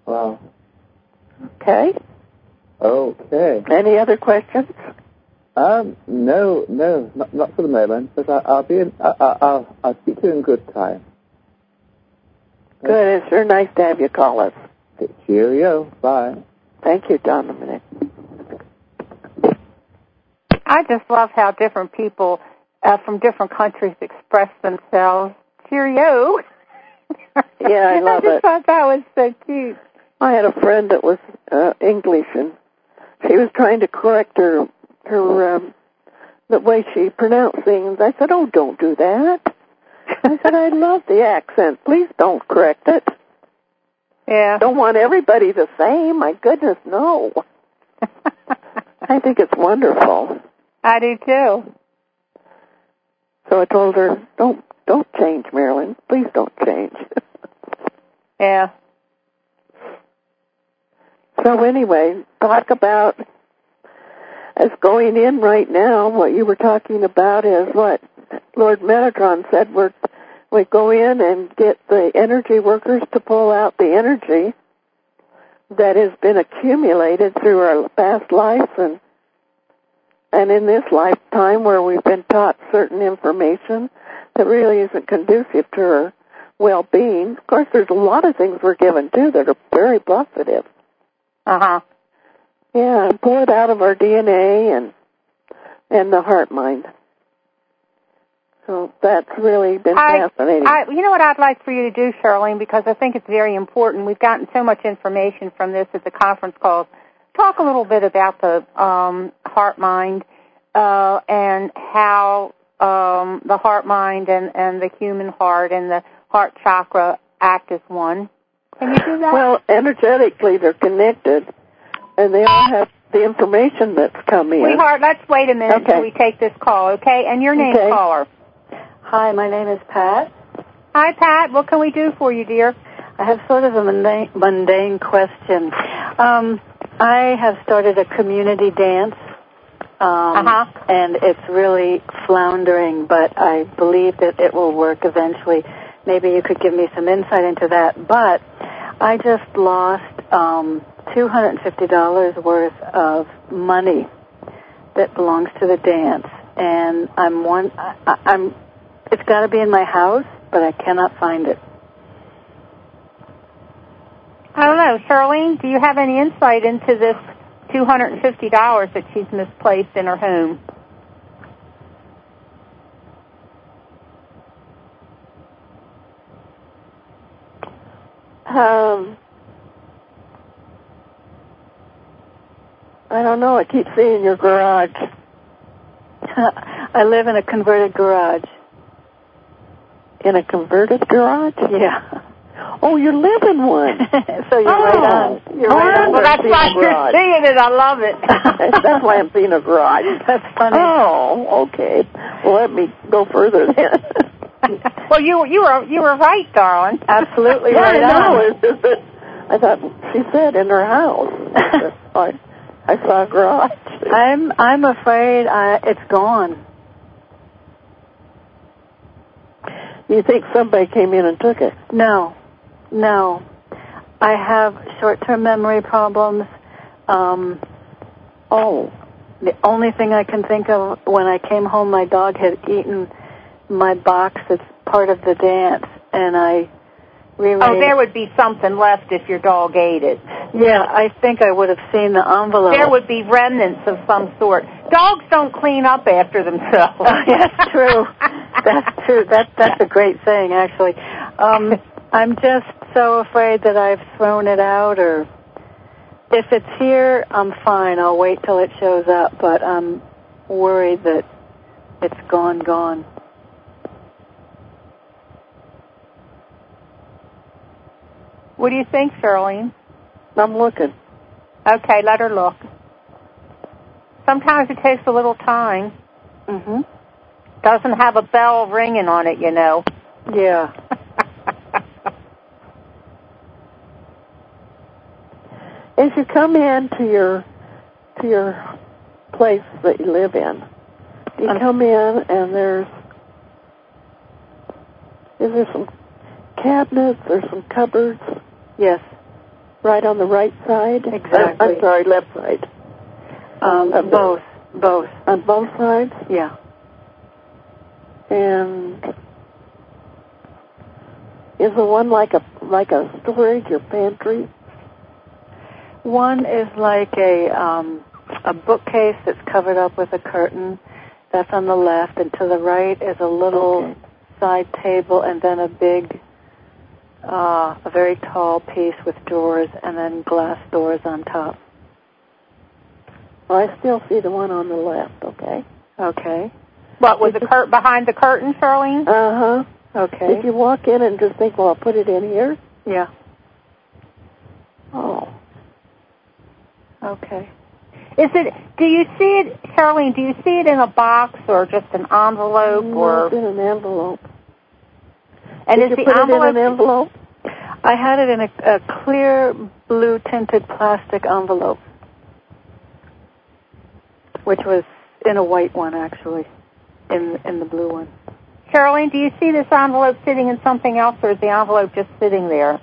Wow. Okay? Okay. Any other questions? Um, no, no, not, not for the moment, but I, I'll be in, I, I, I'll, I'll speak to you in good time. Good. It's sure nice to have you call us. Okay, cheerio. Bye. Thank you, Dominic. I just love how different people uh, from different countries express themselves. Cheerio. Yeah, I love I just it. thought that was so cute. I had a friend that was uh, English, and she was trying to correct her her um, the way she pronounced things. I said, "Oh, don't do that." I said, "I love the accent. Please don't correct it. Yeah. Don't want everybody the same. My goodness, no." I think it's wonderful. I do too. So I told her, "Don't don't change, Marilyn. Please don't change." Yeah. So anyway, talk about as going in right now. What you were talking about is what Lord Metatron said. We're we go in and get the energy workers to pull out the energy that has been accumulated through our past lives and and in this lifetime where we've been taught certain information that really isn't conducive to our well-being. Of course, there's a lot of things we're given, too, that are very positive. Uh-huh. Yeah, pull it out of our D N A and and the heart mind. So that's really been I, fascinating. I, you know what I'd like for you to do, Charlene, because I think it's very important. We've gotten so much information from this at the conference calls. Talk a little bit about the um, heart mind uh, and how um, the heart mind and, and the human heart and the heart chakra act as one. Can you do that? Well, energetically they're connected, and they all have the information that's come in. Sweetheart, let's wait a minute Okay. until we take this call, okay? And your name, Okay. caller. Hi, my name is Pat. Hi, Pat. What can we do for you, dear? I have sort of a mundane, mundane question. Um, I have started a community dance, um, Uh-huh. and it's really floundering, but I believe that it will work eventually. Maybe you could give me some insight into that. But I just lost um, two hundred fifty dollars worth of money that belongs to the dance, and I'm one. I, I'm. It's got to be in my house, but I cannot find it. I don't know. Charlene, do you have any insight into this two hundred fifty dollars that she's misplaced in her home? Um, I don't know. I keep seeing your garage. I live in a converted garage. In a converted garage? Yeah. Oh, you live in one. So you're oh. right on. You're oh, right on. Well, that's why you're seeing it. I love it. That's why I'm seeing a garage. That's funny. Oh, okay. Well, let me go further then. Well, you you were you were right, darling. Absolutely yeah, right I know. on. It's just that I thought she said in her house. I, I saw a garage. I'm I'm afraid I, it's gone. You think somebody came in and took it? No, no. I have short-term memory problems. Um, Oh. the only thing I can think of, when I came home, my dog had eaten my box that's part of the dance, and I reread. Oh, there would be something left if your dog ate it. Yeah, I think I would have seen the envelope. There would be remnants of some sort. Dogs don't clean up after themselves. Oh, that's true. That's true. That, that's a great saying, actually. Um, I'm just so afraid that I've thrown it out, or if it's here, I'm fine. I'll wait till it shows up, but I'm worried that it's gone, gone. What do you think, Charlene? I'm looking. Okay, let her look. Sometimes it takes a little time. Mm-hmm. Doesn't have a bell ringing on it, you know. Yeah. As you come in to your to your place that you live in, you Um, come in and there's is there some cabinets or some cupboards? Yes. Right on the right side? Exactly. I'm, I'm sorry, left side. Um, Uh, both. Both. On both sides? Yeah. And is the one like a like a storage or pantry? One is like a um, a bookcase that's covered up with a curtain. That's on the left, and to the right is a little Okay. side table, and then a big, uh, a very tall piece with drawers, and then glass doors on top. Well, I still see the one on the left. Okay. Okay. What, with the cur- behind the curtain, Charlene? Uh huh. Okay. Did you walk in and just think, well, I'll put it in here? Yeah. Oh. Okay. Is it? Do you see it, Charlene? Do you see it in a box or just an envelope, No, or? it's in an envelope. And Did is you the put envelope? it in an envelope? I had it in a, a clear blue tinted plastic envelope, which was in a white one, actually, in in the blue one. Charlene, do you see this envelope sitting in something else, or is the envelope just sitting there?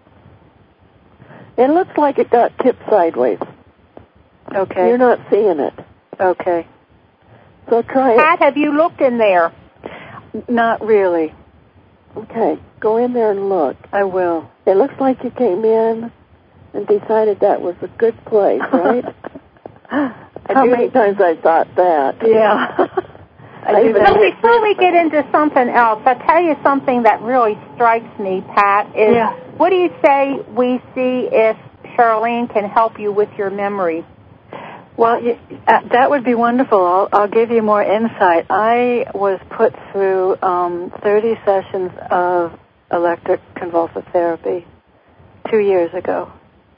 It looks like it got tipped sideways. Okay. You're not seeing it. Okay. So try it. Pat, have you looked in there? Not really. Okay. Go in there and look. I will. It looks like you came in and decided that was a good place, right? I How do. many times I thought that? Yeah. I do even that. So before we get into something else, I'll tell you something that really strikes me, Pat, is Yeah. what do you say we see if Charlene can help you with your memory? Well, you, uh, that would be wonderful. I'll, I'll give you more insight. I was put through um, thirty sessions of electric convulsive therapy two years ago.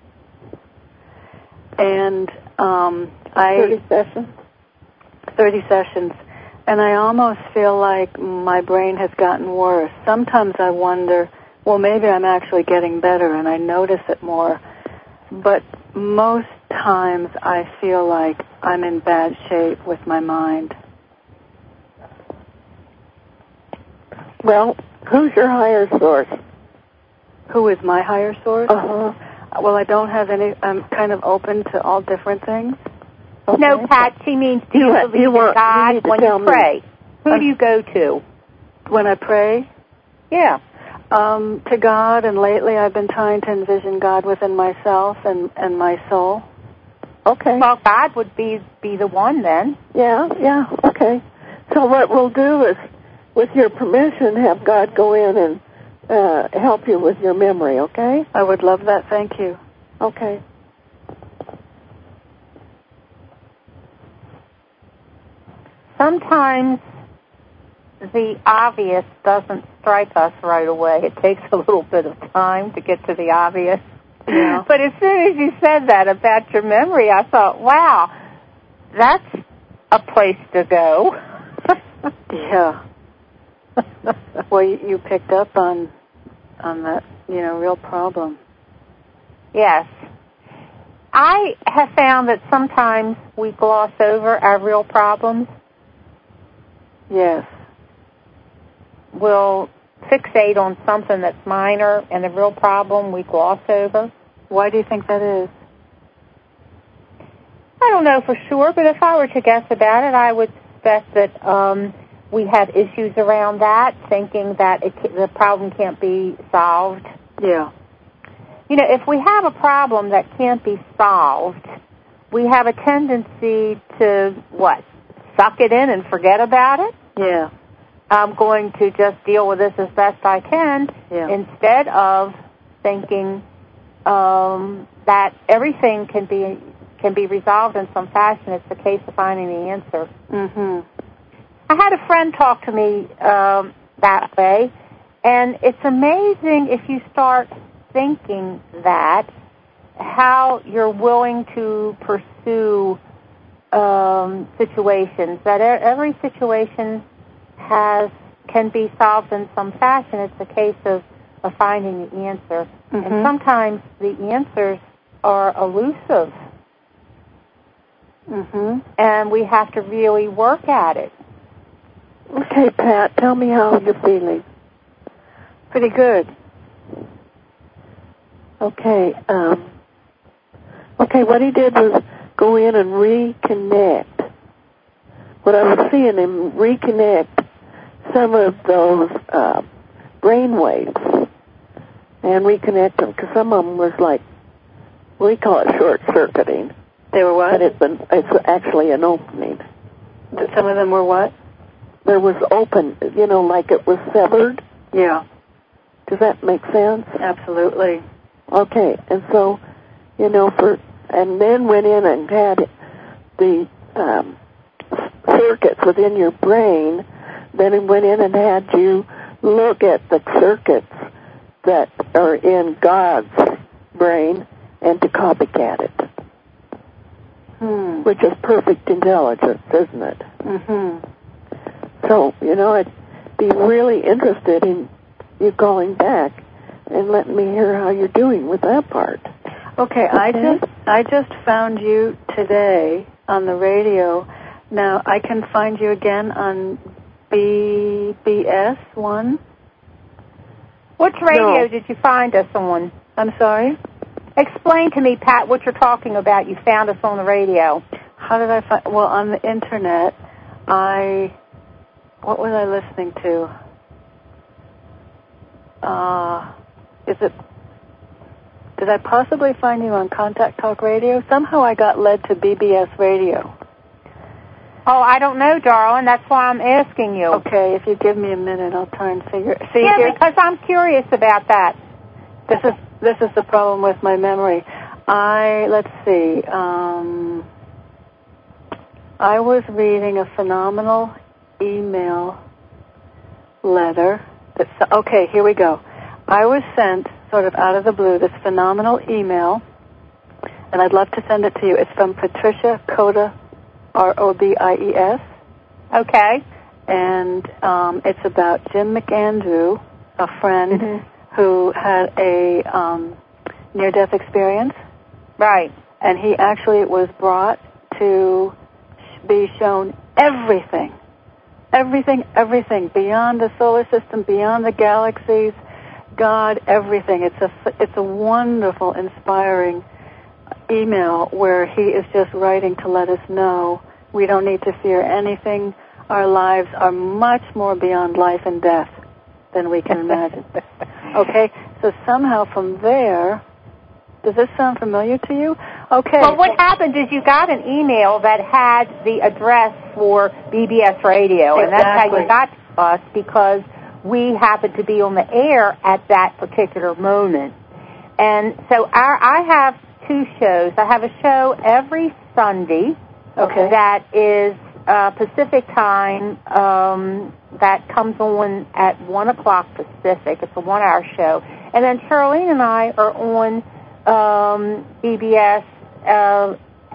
And um, I... thirty sessions? thirty sessions. And I almost feel like my brain has gotten worse. Sometimes I wonder, well, maybe I'm actually getting better and I notice it more. But most times I feel like I'm in bad shape with my mind. Well, who's your higher source? Who is my higher source? Uh-huh. Well, I don't have any, I'm kind of open to all different things. Okay. No, Pat, she means do you, You- believe you in want- you God need to when tell you me. pray? Who do you go to? When I pray, Yeah. um, to God, and lately I've been trying to envision God within myself and, and my soul. Okay. Well, God would be be the one then. Yeah, yeah, okay. So what we'll do is, with your permission, have God go in and uh, help you with your memory, okay? I would love that. Thank you. Okay. Sometimes the obvious doesn't strike us right away. It takes a little bit of time to get to the obvious. Yeah. But as soon as you said that about your memory, I thought, wow, that's a place to go. Yeah. Well, you, you picked up on on that, you know, real problem. Yes. I have found that sometimes we gloss over our real problems. Yes. We'll fixate on something that's minor, and the real problem we gloss over. Why do you think that is? I don't know for sure, but if I were to guess about it, I would suspect that um, we have issues around that, thinking that it, the problem can't be solved. Yeah. You know, if we have a problem that can't be solved, we have a tendency to, what, suck it in and forget about it? Yeah. I'm going to just deal with this as best I can, Yeah. instead of thinking um, that everything can be can be resolved in some fashion. It's the case of finding the answer. Mhm. I had a friend talk to me um, that way, and it's amazing if you start thinking that, how you're willing to pursue um, situations, that every situation has can be solved in some fashion. It's a case of, of finding the answer. Mhm. And sometimes the answers are elusive, Mhm. and we have to really work at it. Okay, Pat, tell me how you're feeling. Pretty good. Okay. Um, okay, what he did was go in and reconnect. What I was seeing him reconnect some of those uh, brain waves and reconnect them, because some of them was like, we call it short-circuiting. They were what? But it's, an, it's actually an opening. Some of them were what? There was open, you know, like it was severed. Yeah. Does that make sense? Absolutely. Okay, and so, you know, for, and then went in and had the um, circuits within your brain, then it went in and had you look at the circuits that are in God's brain and to copycat it. Hmm. Which is perfect intelligence, isn't it? Mm-hmm. So, you know, I'd be really interested in you calling back and letting me hear how you're doing with that part. Okay, okay, I just I just found you today on the radio. Now I can find you again on B B S one. Which radio No. did you find us on? I'm sorry? Explain to me, Pat, what you're talking about. You found us on the radio. How did I find... Well, on the Internet, I... What was I listening to? Uh, is it... Did I possibly find you on Contact Talk Radio? Somehow I got led to B B S Radio. Oh, I don't know, darling. That's why I'm asking you. Okay, if you give me a minute, I'll try and figure... See, yeah, here, because I'm curious about that. This is this is the problem with my memory. I, let's see, um, I was reading a phenomenal email letter. That's, okay, here we go. I was sent, sort of out of the blue, this phenomenal email, and I'd love to send it to you. It's from Patricia Coda, R O B I E S. Okay. And um, it's about Jim McAndrew, a friend mm-hmm. who had a um, near-death experience. Right. And he actually was brought to be shown everything, everything, everything, beyond the solar system, beyond the galaxies, God, everything. It's a, it's a wonderful, inspiring email where he is just writing to let us know we don't need to fear anything. Our lives are much more beyond life and death than we can imagine. Okay, so somehow from there, does this sound familiar to you? Okay. Well, what happened is you got an email that had the address for B B S Radio, exactly. and that's how you got to us, because we happened to be on the air at that particular moment. And so our, I have two shows. I have a show every Sunday okay. that is uh, Pacific time, um, that comes on at one o'clock Pacific. It's a one-hour show. And then Charlene and I are on um, B B S uh,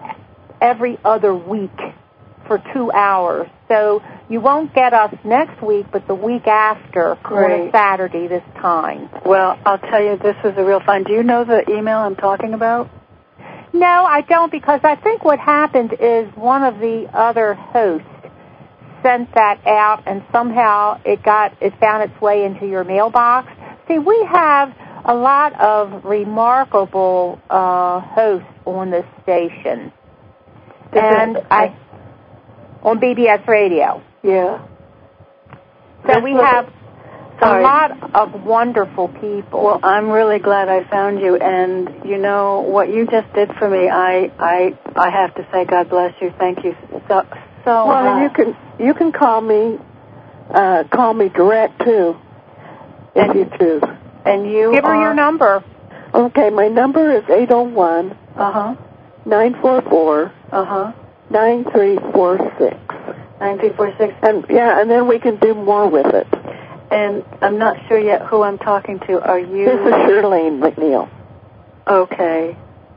every other week for two hours. So you won't get us next week, but the week after Great. on a Saturday this time. Well, I'll tell you, this is a real fun. Do you know the email I'm talking about? No, I don't, because I think what happened is one of the other hosts sent that out, and somehow it got it found its way into your mailbox. See, we have a lot of remarkable uh, hosts on this station, This and is, I on B B S Radio. Yeah. So This we was, have sorry. a lot of wonderful people. Well, I'm really glad I found you, and you know what you just did for me. I I I have to say, God bless you. Thank you so so well, much. you can you can call me uh, call me direct too, if and, you choose. And you give her are, your number. Okay, my number is eight oh one Uh huh. nine four four Uh huh. nine three four six. Nine three four six. And yeah, and then we can do more with it. And I'm not sure yet who I'm talking to. Are you? This is Shirlene McNeil. Okay.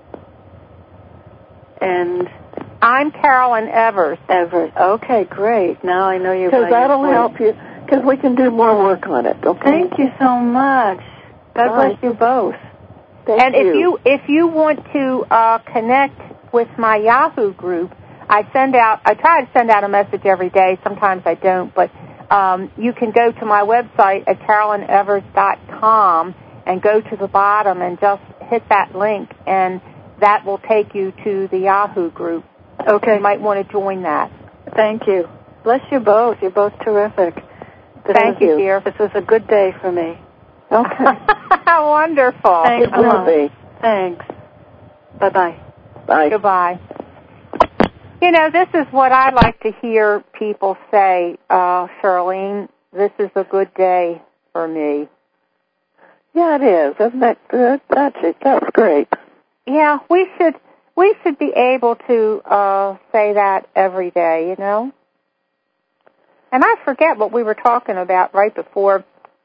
And I'm Carolyn Evers. Evers. Okay, great. Now I know you. Because that'll help you, because we can do more work on it, okay? Thank you so much. God All bless right. you both. Thank and you. if you if you want to uh, connect with my Yahoo group, I send out I try to send out a message every day. Sometimes I don't, but um, you can go to my website at carolyn evers dot com and go to the bottom and just hit that link, and that will take you to the Yahoo group. Okay. You might want to join that. Thank you. Bless you both. You're both terrific. This Thank is, you, dear. This is a good day for me. Okay. Wonderful. Thanks. It will be. Thanks. Bye-bye. Bye. Goodbye. You know, this is what I like to hear people say, uh, Charlene. This is a good day for me. Yeah, it is. Isn't that good? That's it. That's great. Yeah, we should we should be able to uh, say that every day, you know. And I forget what we were talking about right before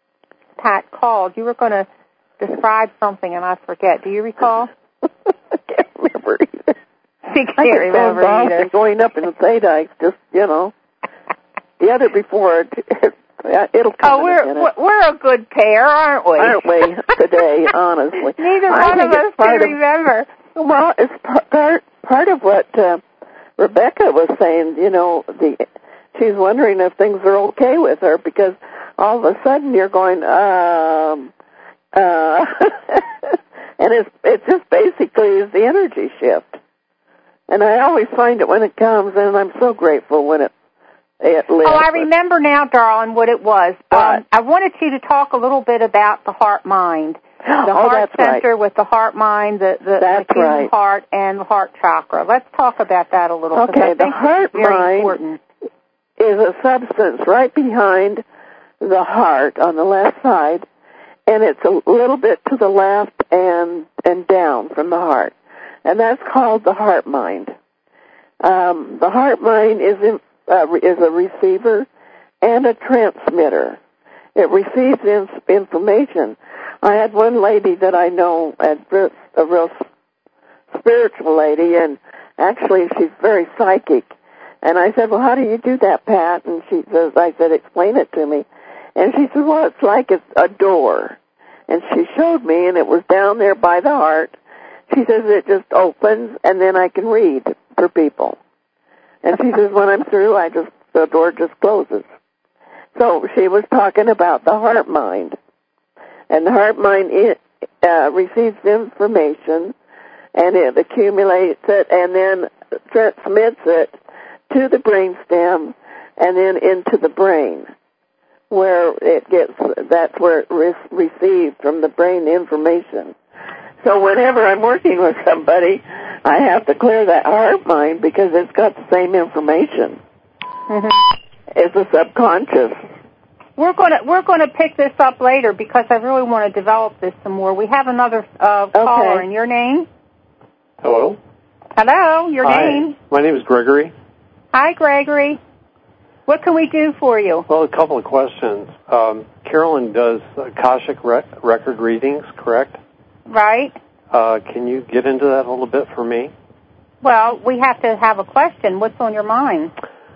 Pat called. You were going to describe something, and I forget. Do you recall? I can't remember either. You can't I get remember so involved either. in going up in the Thaddeus, just, you know. The other before, it, it'll come Oh, in we're a minute. we're a good pair, aren't we? Aren't we, today, honestly? Neither I one of think us it's can part of- remember. Well, it's part, part, part of what uh, Rebecca was saying, you know, the she's wondering if things are okay with her because all of a sudden you're going, um, uh, and it's, it just basically is the energy shift. And I always find it when it comes, and I'm so grateful when it, it lives. Oh, I remember now, darling, what it was. Um, I wanted you to talk a little bit about the heart-mind. The oh, heart that's center right. with the heart-mind, the, the, That's the human right. heart, and the heart chakra. Let's talk about that a little. 'cause Okay, I the think it's very heart-mind important. is a substance right behind the heart on the left side, and it's a little bit to the left and and down from the heart, and that's called the heart mind. Um, the heart mind is in, uh, is a receiver and a transmitter. It receives in, information. I had one lady that I know, a real spiritual lady, and actually she's very psychic. And I said, well, how do you do that, Pat? And she says, I said, explain it to me. And she said, well, it's like it's a door. And she showed me, and it was down there by the heart. She says it just opens, and then I can read for people. And she says, when I'm through, I just the door just closes. So she was talking about the heart mind. And the heart mind it, uh, receives information, and it accumulates it, and then transmits it to the brainstem, and then into the brain, where it gets, that's where it re- receives from the brain information. So whenever I'm working with somebody, I have to clear that heart mind because it's got the same information. Mm-hmm. It's a subconscious. We're going to we're going to pick this up later because I really want to develop this some more. We have another uh, caller, Okay. and your name? Hello? Hello, your Hi. name? My name is Gregory. Hi, Gregory. What can we do for you? Well, a couple of questions. Um, Carolyn does Akashic rec- record readings, correct? Right. Uh, can you get into that a little bit for me? Well, we have to have a question. What's on your mind?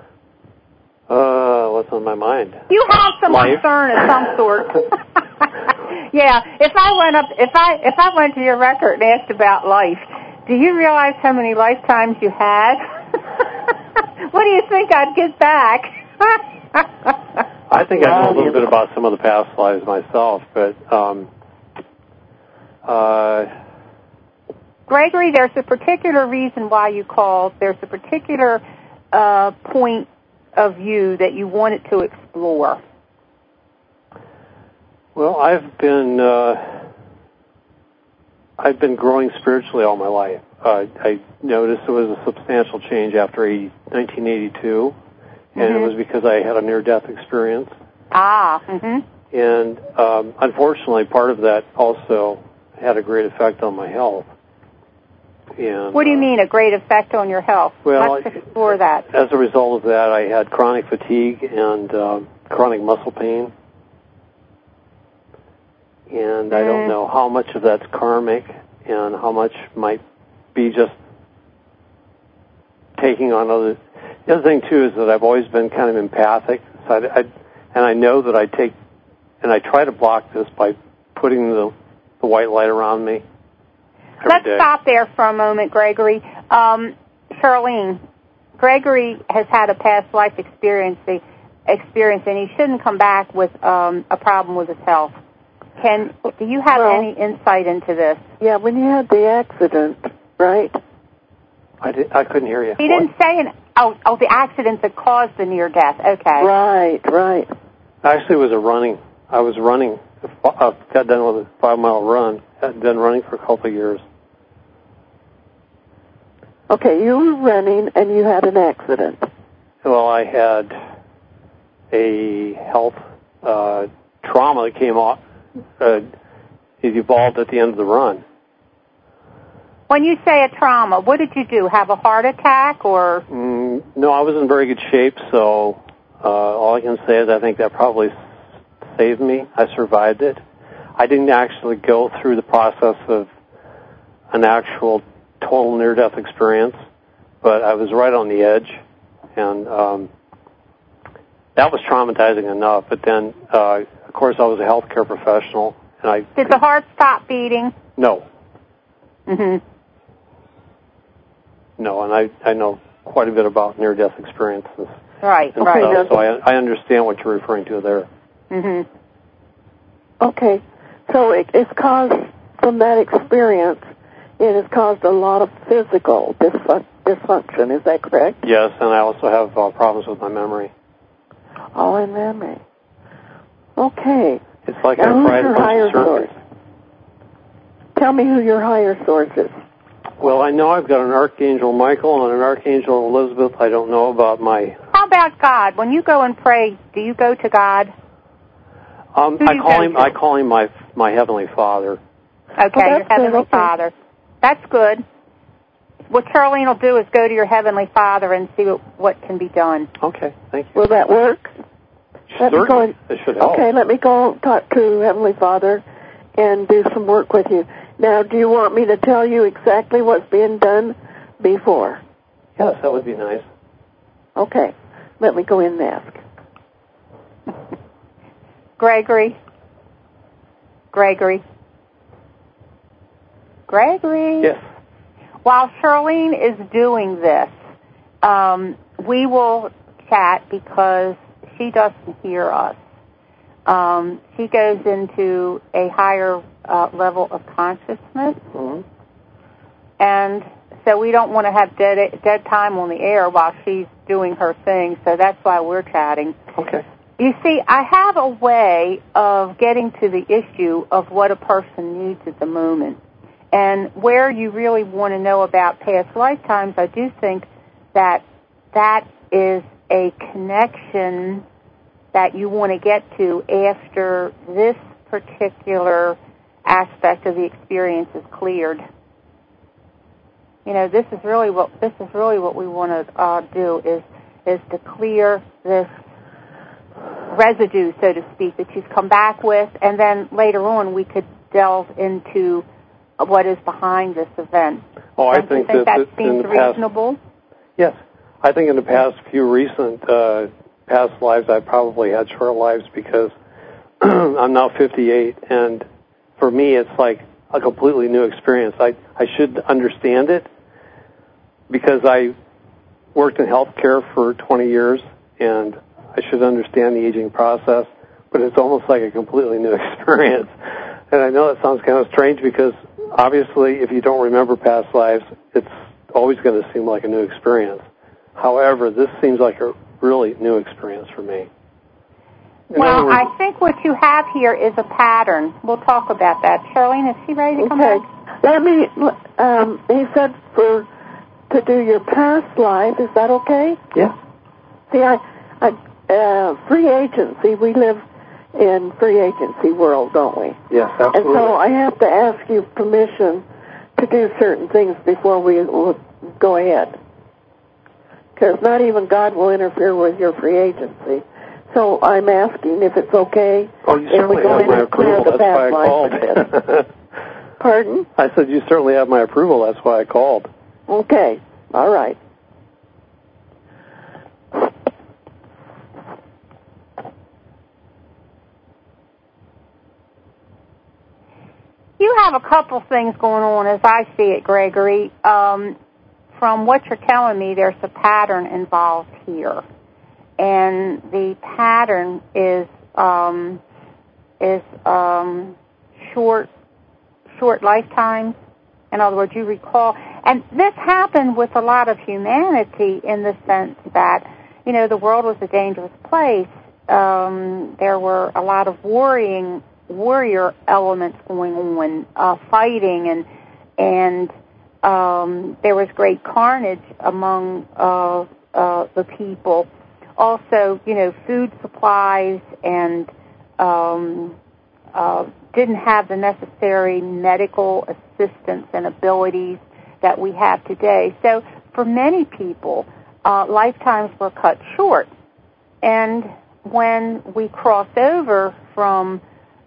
Uh, what's on my mind? You have some Life. concern of some sort. Yeah. If I went up, if I if I went to your record and asked about life, do you realize how many lifetimes you had? What do you think I'd get back? I think I know a little bit about some of the past lives myself, but um, uh, Gregory, there's a particular reason why you called. There's a particular uh, point of view that you wanted to explore. well, I've been uh, I've been growing spiritually all my life. Uh, I noticed there was a substantial change after nineteen eighty-two, and Mm-hmm. it was because I had a near-death experience. Ah. Mm-hmm. And um, unfortunately, part of that also had a great effect on my health. And, What do you uh, mean, a great effect on your health? Well, Let's explore that. As a result of that, I had chronic fatigue and uh, chronic muscle pain. And I don't Mm. know how much of that's karmic and how much might be just taking on other. The other thing, too, is that I've always been kind of empathic. So I, I, and I know that I take, and I try to block this by putting the, the white light around me. Let's day. stop there for a moment, Gregory. Um, Charlene, Gregory has had a past life experience, experience, and he shouldn't come back with um, a problem with his health. can, do you have well, any insight into this? Yeah, when you had the accident, right? I, did, I couldn't hear you. He What? didn't say, an, oh, oh, the accident that caused the near death. Okay. Right, right. Actually, it was a running. I was running. I got done with a five-mile run. Had been running for a couple of years. Okay, you were running and you had an accident. Well, I had a health uh, trauma that came off. Uh, it evolved at the end of the run. When you say a trauma, what did you do? Have a heart attack or? Mm, no, I was in very good shape, so uh, all I can say is I think that probably saved me. I survived it. I didn't actually go through the process of an actual total near-death experience, but I was right on the edge, and um, that was traumatizing enough. But then, uh, of course, I was a healthcare professional, and I did the heart stop beating? No. Mhm. No, and I I know quite a bit about near-death experiences. Right, and right. Stuff, so I I understand what you're referring to there. Mhm. Okay, so it, it's caused from that experience. It has caused a lot of physical disfun- dysfunction. Is that correct? Yes, and I also have uh, problems with my memory. All in memory. Okay. It's like now, I who's fried a your bunch higher of circuits. source? Tell me who your higher source is. Well, I know I've got an Archangel Michael and an Archangel Elizabeth. I don't know about my... How about God? When you go and pray, do you go to God? Um, Who I do you call go him. to? I call him my my Heavenly Father. Okay, Oh, your that's Heavenly good, okay. Father. That's good. What Charlene will do is go to your Heavenly Father and see what, what can be done. Okay, thank you. Will that work? Let me go Certainly, and, it should help. okay, let me go talk to Heavenly Father and do some work with you. Now, do you want me to tell you exactly what's being done before? Yes, that would be nice. Okay, let me go in and ask. Gregory. Gregory. Gregory. Yes. While Charlene is doing this, um, we will chat because she doesn't hear us. Um, she goes into a higher uh, level of consciousness, Mm-hmm. and so we don't want to have dead dead time on the air while she's doing her thing. So that's why we're chatting. Okay. You see, I have a way of getting to the issue of what a person needs at the moment. And where you really want to know about past lifetimes, I do think that that is a connection that you want to get to after this particular aspect of the experience is cleared. You know, this is really what this is really what we want to uh, do is is to clear this residue, so to speak, that you've come back with, and then later on we could delve into what is behind this event. Oh, I Don't think, you think that, that that in seems the past, reasonable? Yes, I think in the past few recent uh, past lives, I probably had short lives because I'm now fifty-eight, and for me, it's like a completely new experience. I I should understand it because I worked in healthcare for twenty years, and I should understand the aging process, but it's almost like a completely new experience. And I know that sounds kind of strange because obviously if you don't remember past lives, it's always going to seem like a new experience. However, this seems like a really new experience for me. In Well, words, I think what you have here is a pattern. We'll talk about that. Charlene, is she ready to come Okay, back? let me, um, he said for, to do your past life, is that okay? Yeah. See, I, I, uh, free agency, we live in free agency world, don't we? Yes, absolutely. And so I have to ask you permission to do certain things before we will go ahead. Because not even God will interfere with your free agency. So I'm asking if it's okay Oh, you if we certainly go have in my and clear approval. the That's why I past life called. with this. Pardon? I said you certainly have my approval. That's why I called. Okay. All right. You have a couple things going on as I see it, Gregory. Um, from what you're telling me, there's a pattern involved here. And the pattern is um, is um, short, short lifetimes. In other words, you recall, and this happened with a lot of humanity in the sense that, you know, the world was a dangerous place. Um, there were a lot of worrying, warrior elements going on, uh, fighting, and and um, there was great carnage among uh, uh, the people. Also, you know, food supplies and um, uh, didn't have the necessary medical assistance and abilities that we have today. So for many people, uh, lifetimes were cut short. And when we cross over from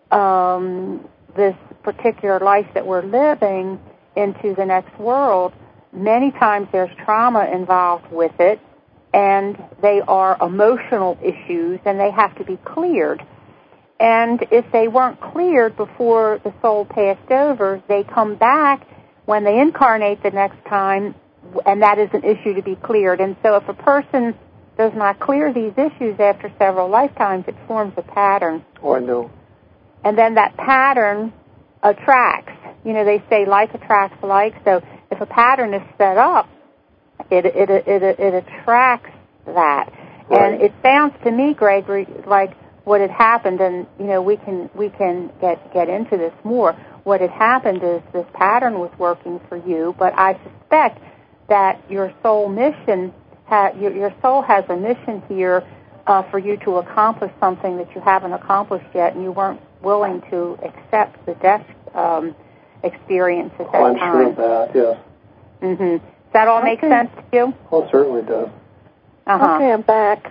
um, this particular life that we're living into the next world, many times there's trauma involved with it, and they are emotional issues, and they have to be cleared. And if they weren't cleared before the soul passed over, they come back when they incarnate the next time, and that is an issue to be cleared. And so if a person does not clear these issues after several lifetimes, it forms a pattern. Oh, I know. And then that pattern attracts. You know, they say like attracts like. So if a pattern is set up, it it it it, it attracts that. Right. And it sounds to me, Gregory, like what had happened, and you know, we can we can get get into this more. What had happened is this pattern was working for you, but I suspect that your soul mission, ha- your, your soul has a mission here uh, for you to accomplish something that you haven't accomplished yet, and you weren't willing to accept the death um, experience at that oh, I'm time. sure of that, yes. Mm-hmm. Does that all make Okay. sense to you? Oh, it certainly does. Uh-huh. Okay, I'm back.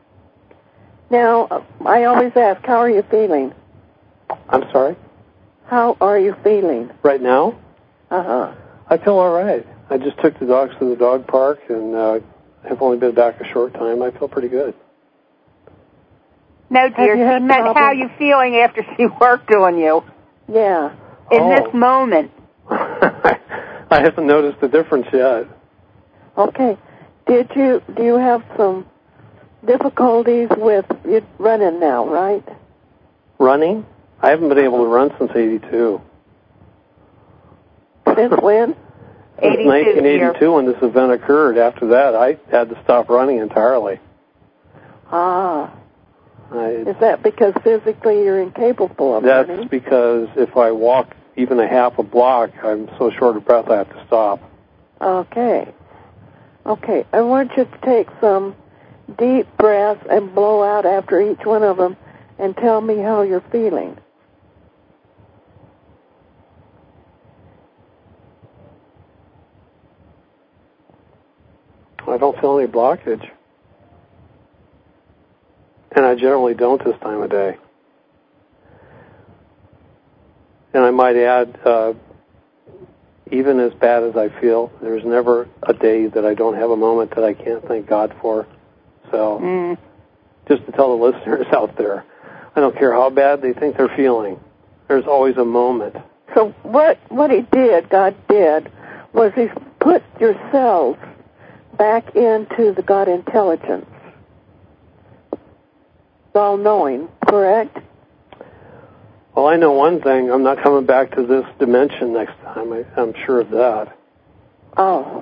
Now, I always ask, how are you feeling? I'm sorry? How are you feeling? Right now? Uh-huh. I feel all right. I just took the dogs to the dog park, and uh, have only been back a short time. I feel pretty good. No, dear. you had She meant problems? how you feeling after she worked on you Yeah. in Oh. this moment. I haven't noticed the difference yet. Okay. Did you, do you have some difficulties with you running now, right? Running? I haven't been able to run since eighty-two. Since when? Since eighty-two nineteen eighty-two, when this event occurred. After that, I had to stop running entirely. Ah. I, Is that because physically you're incapable of that's running? because if I walk even a half a block, I'm so short of breath I have to stop. Okay. Okay. I want you to take some deep breaths and blow out after each one of them and tell me how you're feeling. I don't feel any blockage. And I generally don't this time of day. And I might add, uh, even as bad as I feel, there's never a day that I don't have a moment that I can't thank God for. So, Mm. just to tell the listeners out there, I don't care how bad they think they're feeling, there's always a moment. So what what he did, God did, was he put your cells back into the God intelligence. All-knowing, correct? Well, I know one thing. I'm not coming back to this dimension next time. I, I'm sure of that. Oh.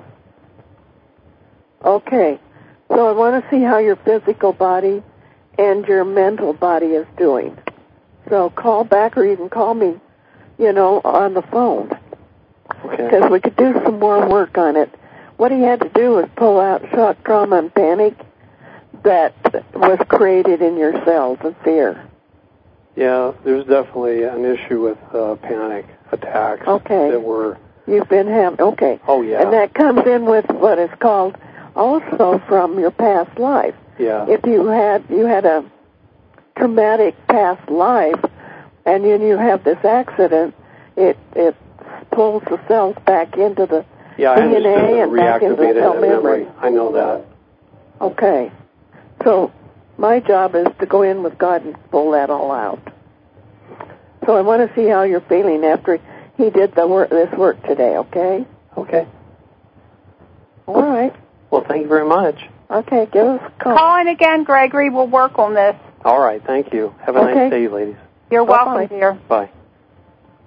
Okay. So I want to see how your physical body and your mental body is doing. So call back, or you can call me, you know, on the phone. Okay. Because we could do some more work on it. What he had to do was pull out shock, trauma, and panic that was created in your cells and fear. Yeah, there's definitely an issue with uh, panic attacks Okay. that were... You've been having, okay. Oh, yeah. And that comes in with what is called also from your past life. Yeah. If you had you had a traumatic past life and then you have this accident, it it pulls the cells back into the Yeah, D I N A understand. and back into the Reactivated cell that memory. I know that. Okay. So my job is to go in with God and pull that all out. So I want to see how you're feeling after he did the work, this work today, okay? Okay. All right. Well, thank you very much. Okay, give us a call. Call in again, Gregory. We'll work on this. All right, thank you. Have a Okay. nice day, ladies. You're Bye-bye. welcome, dear. Bye.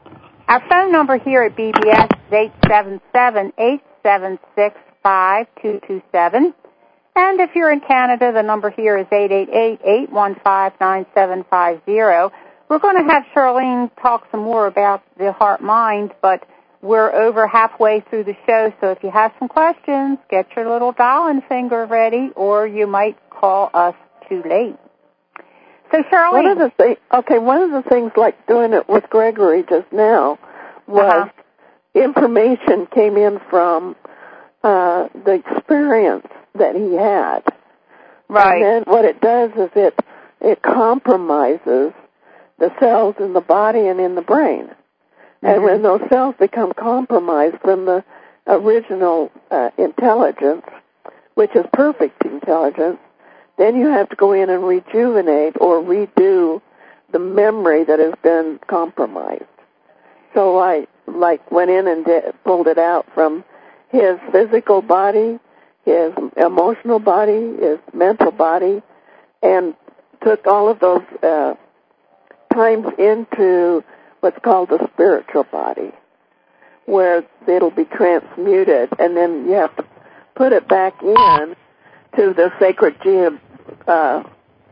Our phone number here at B B S is eight seven seven, eight seven six, five two two seven. And if you're in Canada, the number here is eight eight eight, eight one five, nine seven five zero. We're going to have Charlene talk some more about the heart-mind, but we're over halfway through the show, so if you have some questions, get your little dialing finger ready, or you might call us too late. So, Charlene. One of the things, okay, one of the things like doing it with Gregory just now was uh-huh. information came in from uh, the experience that he had. Right. And then what it does is it it compromises the cells in the body and in the brain. Mm-hmm. And when those cells become compromised from the original uh, intelligence, which is perfect intelligence, then you have to go in and rejuvenate or redo the memory that has been compromised. So I, like, went in and did, pulled it out from his physical body, his emotional body, his mental body, and took all of those uh, times into what's called the spiritual body, where it'll be transmuted, and then you have to put it back in to the sacred ge- uh,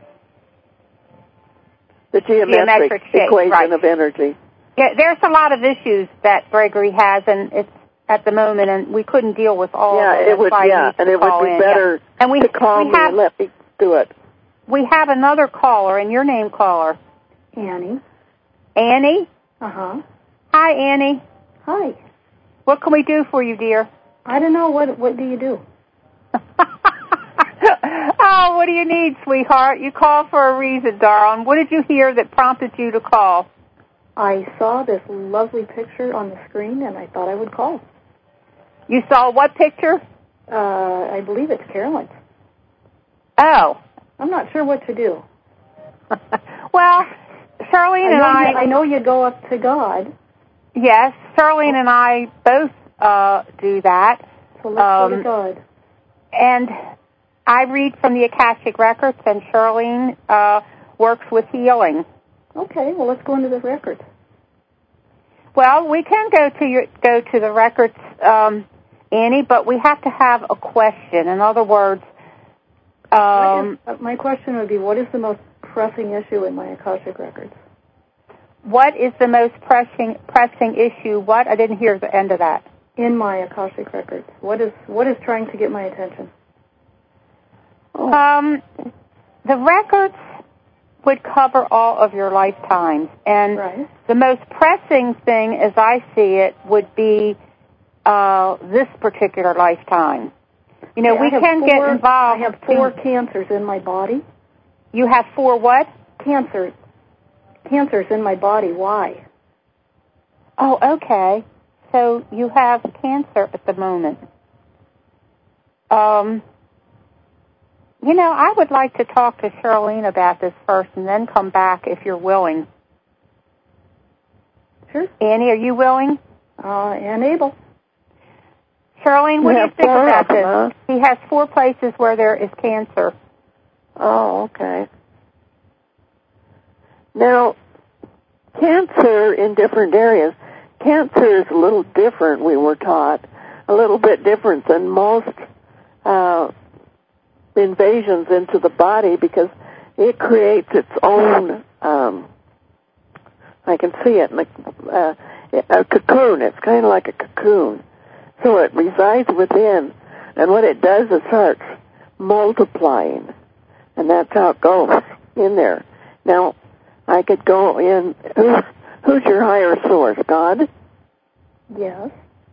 the geometric, geometric shape, equation right. of energy. Yeah, there's a lot of issues that Gregory has, and it's at the moment, and we couldn't deal with all yeah, of them. It would, yeah, and it would be in. better yeah. and we, to call we me have, and let me do it. We have another caller, and your name, caller? Annie. Annie? Uh-huh. Hi, Annie. Hi. What can we do for you, dear? I don't know. What What do you do? Oh, what do you need, sweetheart? You called for a reason, darling. What did you hear that prompted you to call? I saw this lovely picture on the screen, and I thought I would call. You saw what picture? Uh, I believe it's Carolyn's. Oh. I'm not sure what to do. Well, Charlene I and I... You, I know you go up to God. Yes, Charlene and I both uh, do that. So let's um, go to God. And I read from the Akashic Records, and Charlene uh, works with healing. Okay, well, let's go into the records. Well, we can go to your go to the records, um, Annie, but we have to have a question. In other words, um, is, uh, my question would be, what is the most pressing issue in my Akashic Records? What is the most pressing pressing issue? What? I didn't hear the end of that. In my Akashic Records, what is what is trying to get my attention? Oh. Um, the records would cover all of your lifetimes, and right. the most pressing thing, as I see it, would be uh, this particular lifetime. You know, okay, we can four, get involved. I have four cancers in my body. You have four what? Cancers. Cancers in my body. Why? Oh, okay. So you have cancer at the moment. Um, you know, I would like to talk to Charlene about this first and then come back if you're willing. Sure. Annie, are you willing? Uh, and able. Charlene, what you do you think about this? Huh? He has four places where there is cancer. Oh, okay. Now, cancer in different areas. Cancer is a little different, we were taught, a little bit different than most uh, invasions into the body because it creates its own, um, I can see it, in a, uh, a cocoon. It's kind of like a cocoon. So it resides within, and what it does is starts multiplying, and that's how it goes in there. Now, I could go in, who's, who's your higher source, God? Yes.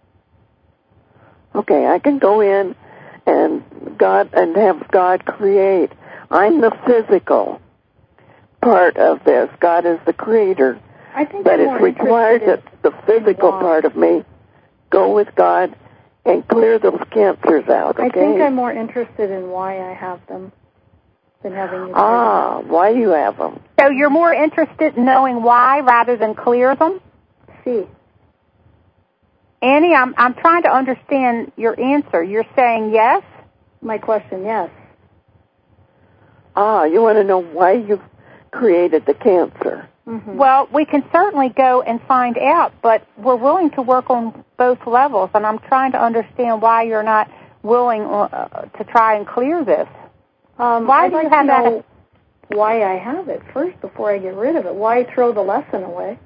Okay, I can go in and God and have God create. I'm the physical part of this. God is the creator. I think but I'm it's more required that the physical part of me go with God and clear those cancers out, okay? I think I'm more interested in why I have them than having you. Ah, why you have them. So you're more interested in knowing why rather than clear them? See. Annie, I'm I'm trying to understand your answer. You're saying yes? My question, yes. Ah, you want to know why you've created the cancer. Mm-hmm. Well, we can certainly go and find out, but we're willing to work on both levels, and I'm trying to understand why you're not willing uh, to try and clear this. Um, why I'd do like you have to know that? Why I have it first before I get rid of it. Why throw the lesson away?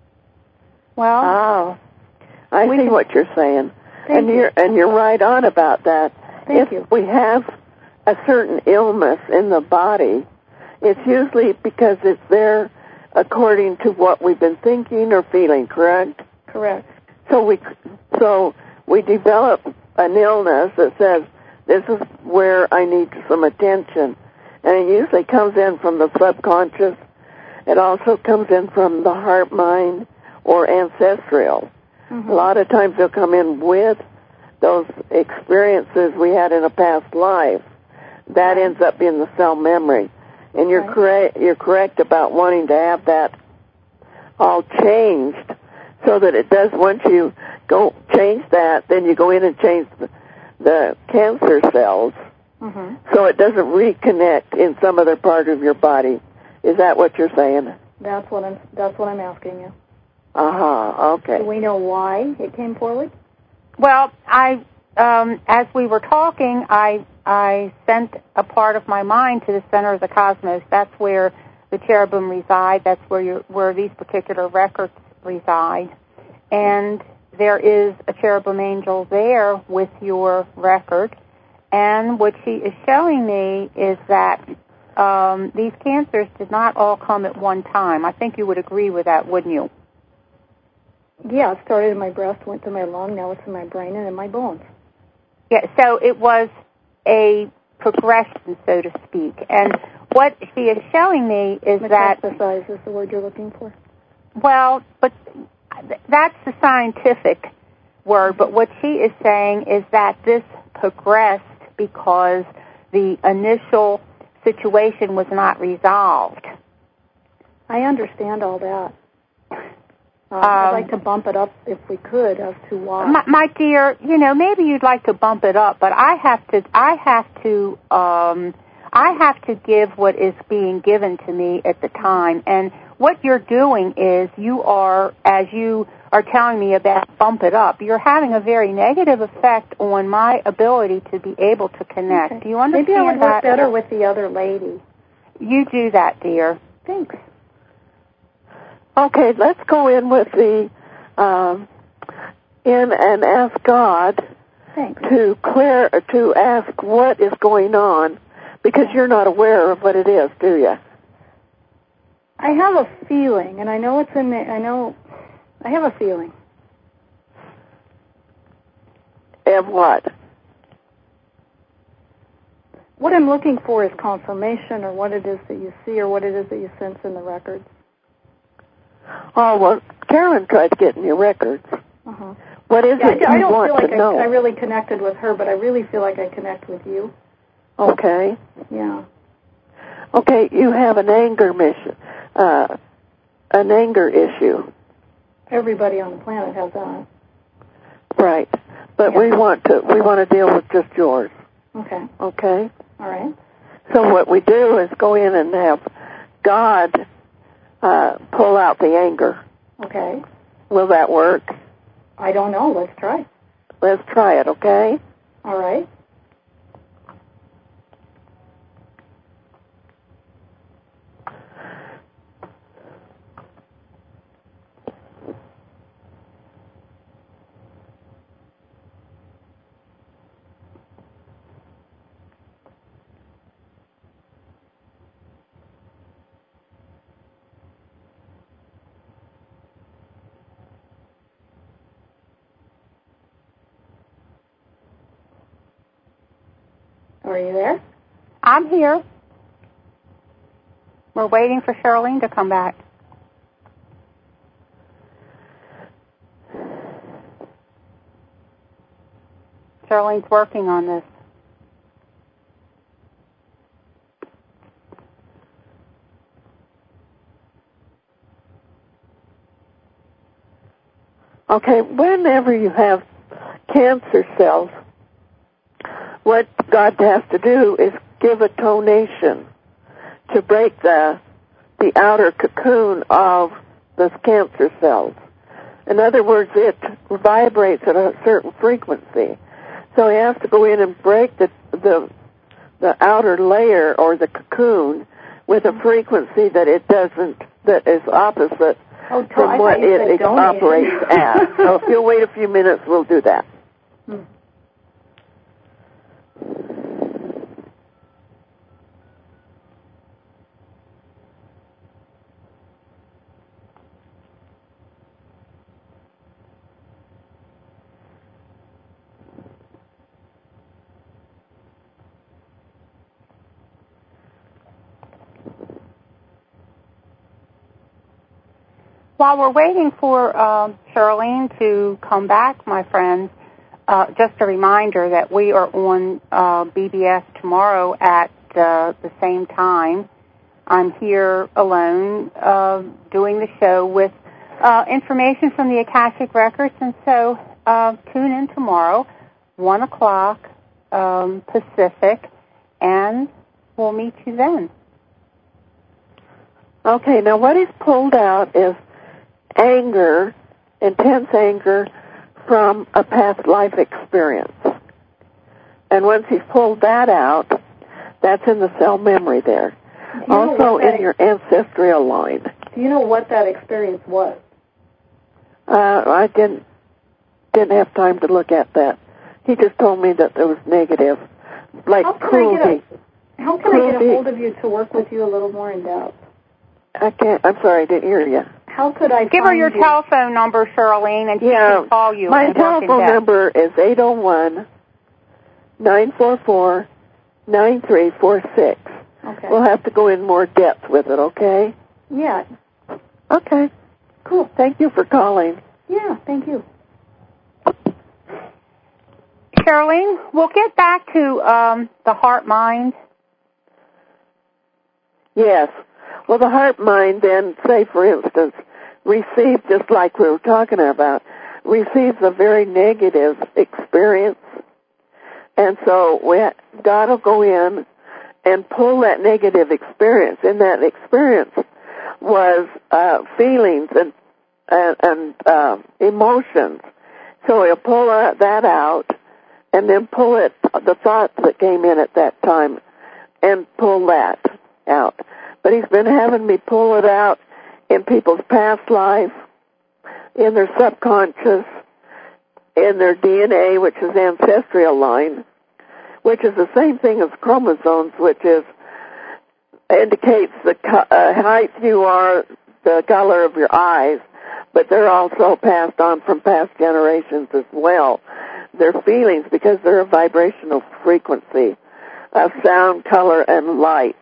Well, oh, I see can, what you're saying, thank and you. you're and you're right on about that. Thank if you. we have a certain illness in the body, it's usually because it's there according to what we've been thinking or feeling, correct? Correct. So we so we develop an illness that says, this is where I need some attention. And it usually comes in from the subconscious. It also comes in from the heart, mind, or ancestral. Mm-hmm. A lot of times they'll come in with those experiences we had in a past life. That ends up being the cell memory. And you're right. correct, you're correct about wanting to have that all changed so that it does, once you go change that, then you go in and change the, the cancer cells mm-hmm. so it doesn't reconnect in some other part of your body. Is that what you're saying? That's what I'm, that's what I'm asking you. Uh-huh, okay. Do we know why it came forward? Well, I, um, as we were talking, I I sent a part of my mind to the center of the cosmos. That's where the cherubim reside. That's where you where these particular records reside. And there is a cherubim angel there with your record. And what she is showing me is that um, these cancers did not all come at one time. I think you would agree with that, wouldn't you? Yeah, it started in my breast, went to my lung, now it's in my brain and in my bones. Yeah, so it was a progression, so to speak. And what she is showing me is that... Metastasize is the word you're looking for. Well, but that's the scientific word. But what she is saying is that this progressed because the initial situation was not resolved. I understand all that. Uh, um, I'd like to bump it up if we could as to why. My, my dear, you know, maybe you'd like to bump it up, but I have to, I have to, um, I have to give what is being given to me at the time. And what you're doing is you are, as you are telling me about bump it up, you're having a very negative effect on my ability to be able to connect. Okay. Do you understand Maybe I would work that? better with the other lady. You do that, dear. Thanks. Okay, let's go in with the, um, in and ask God Thanks. to clear, to ask what is going on, because you're not aware of what it is, do you? I have a feeling, and I know it's in the, I know, I have a feeling. Of what? What I'm looking for is confirmation, or what it is that you see, or what it is that you sense in the records. Oh, well, Karen tried to get in your records. Uh-huh. What is yeah, it I, you I don't want feel like to I, know? I really connected with her, but I really feel like I connect with you. Okay. Yeah. Okay, you have an anger mission, uh, an anger issue. Everybody on the planet has that. Right. But yeah. we want to we want to deal with just yours. Okay. Okay? All right. So what we do is go in and have God uh, pull out the anger. Okay. Will that work? I don't know. Let's try. Let's try it, okay? All right. Are you there? I'm here. We're waiting for Charlene to come back. Charlene's working on this. Okay, whenever you have cancer cells, what God has to do is give a tonation to break the the outer cocoon of the cancer cells. In other words, it vibrates at a certain frequency. So he has to go in and break the the, the outer layer or the cocoon with a frequency that it doesn't, that is opposite oh, from I what it, it operates at. So if you'll wait a few minutes, we'll do that. Hmm. While we're waiting for uh, Charlene to come back, my friends, uh, just a reminder that we are on uh, B B S tomorrow at uh, the same time. I'm here alone uh, doing the show with uh, information from the Akashic Records, and so uh, tune in tomorrow, one o'clock um, Pacific, and we'll meet you then. Okay, now what he's pulled out is anger, intense anger from a past life experience. And once he's pulled that out, that's in the cell memory there. Also in your ancestral line. Do you know what that experience was? Uh, I didn't didn't have time to look at that. He just told me that there was negative, like how can cruelty. I get a, how can cruelty. I get a hold of you to work with you a little more in depth? I can't. I'm sorry, I didn't hear you. How could I give her your you? telephone number, Charlene, and she yeah, can call you? My and telephone number is eight oh one, nine four four, nine three four six. Okay. We'll have to go in more depth with it, okay? Yeah. Okay. Cool. Thank you for calling. Yeah, thank you. Charlene, we'll get back to um, the heart-mind. Yes. Well, the heart-mind then, say, for instance, receives, just like we were talking about, receives a very negative experience. And so we, God will go in and pull that negative experience. And that experience was uh, feelings and and, and uh, emotions. So he'll pull uh, that out and then pull it, the thoughts that came in at that time, and pull that out. But he's been having me pull it out in people's past life, in their subconscious, in their D N A, which is ancestral line, which is the same thing as chromosomes, which is indicates the uh, height you are, the color of your eyes, but they're also passed on from past generations as well. Their feelings, because they're a vibrational frequency of sound, color, and light.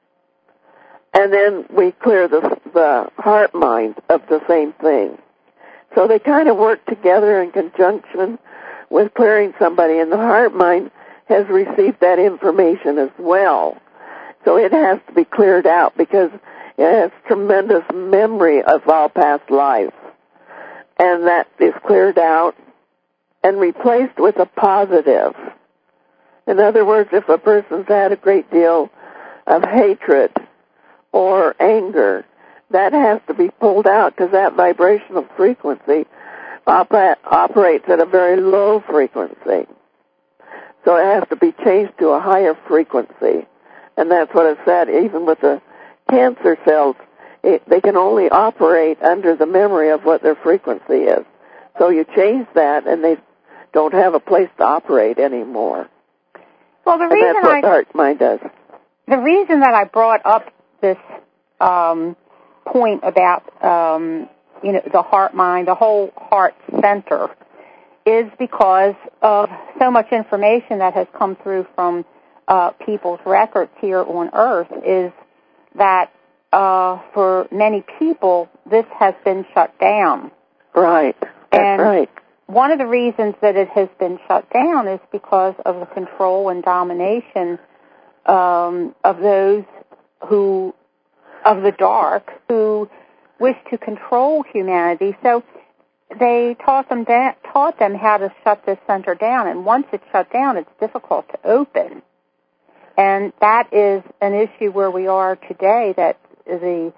And then we clear the, the heart mind of the same thing. So they kind of work together in conjunction with clearing somebody, and the heart mind has received that information as well. So it has to be cleared out because it has tremendous memory of all past lives. And that is cleared out and replaced with a positive. In other words, if a person's had a great deal of hatred or anger, that has to be pulled out because that vibrational frequency oper- operates at a very low frequency. So it has to be changed to a higher frequency. And that's what it said. Even with the cancer cells, it, they can only operate under the memory of what their frequency is. So you change that, and they don't have a place to operate anymore. Well, the and reason that's what I, the heart mind does. The reason that I brought up this um, point about um, you know the heart mind, the whole heart center, is because of so much information that has come through from uh, people's records here on Earth, is that uh, for many people this has been shut down. Right. That's and right. One of the reasons that it has been shut down is because of the control and domination um, of those who, of the dark, who wish to control humanity. So they taught them da- taught them how to shut this center down, and once it's shut down, it's difficult to open. And that is an issue where we are today, that the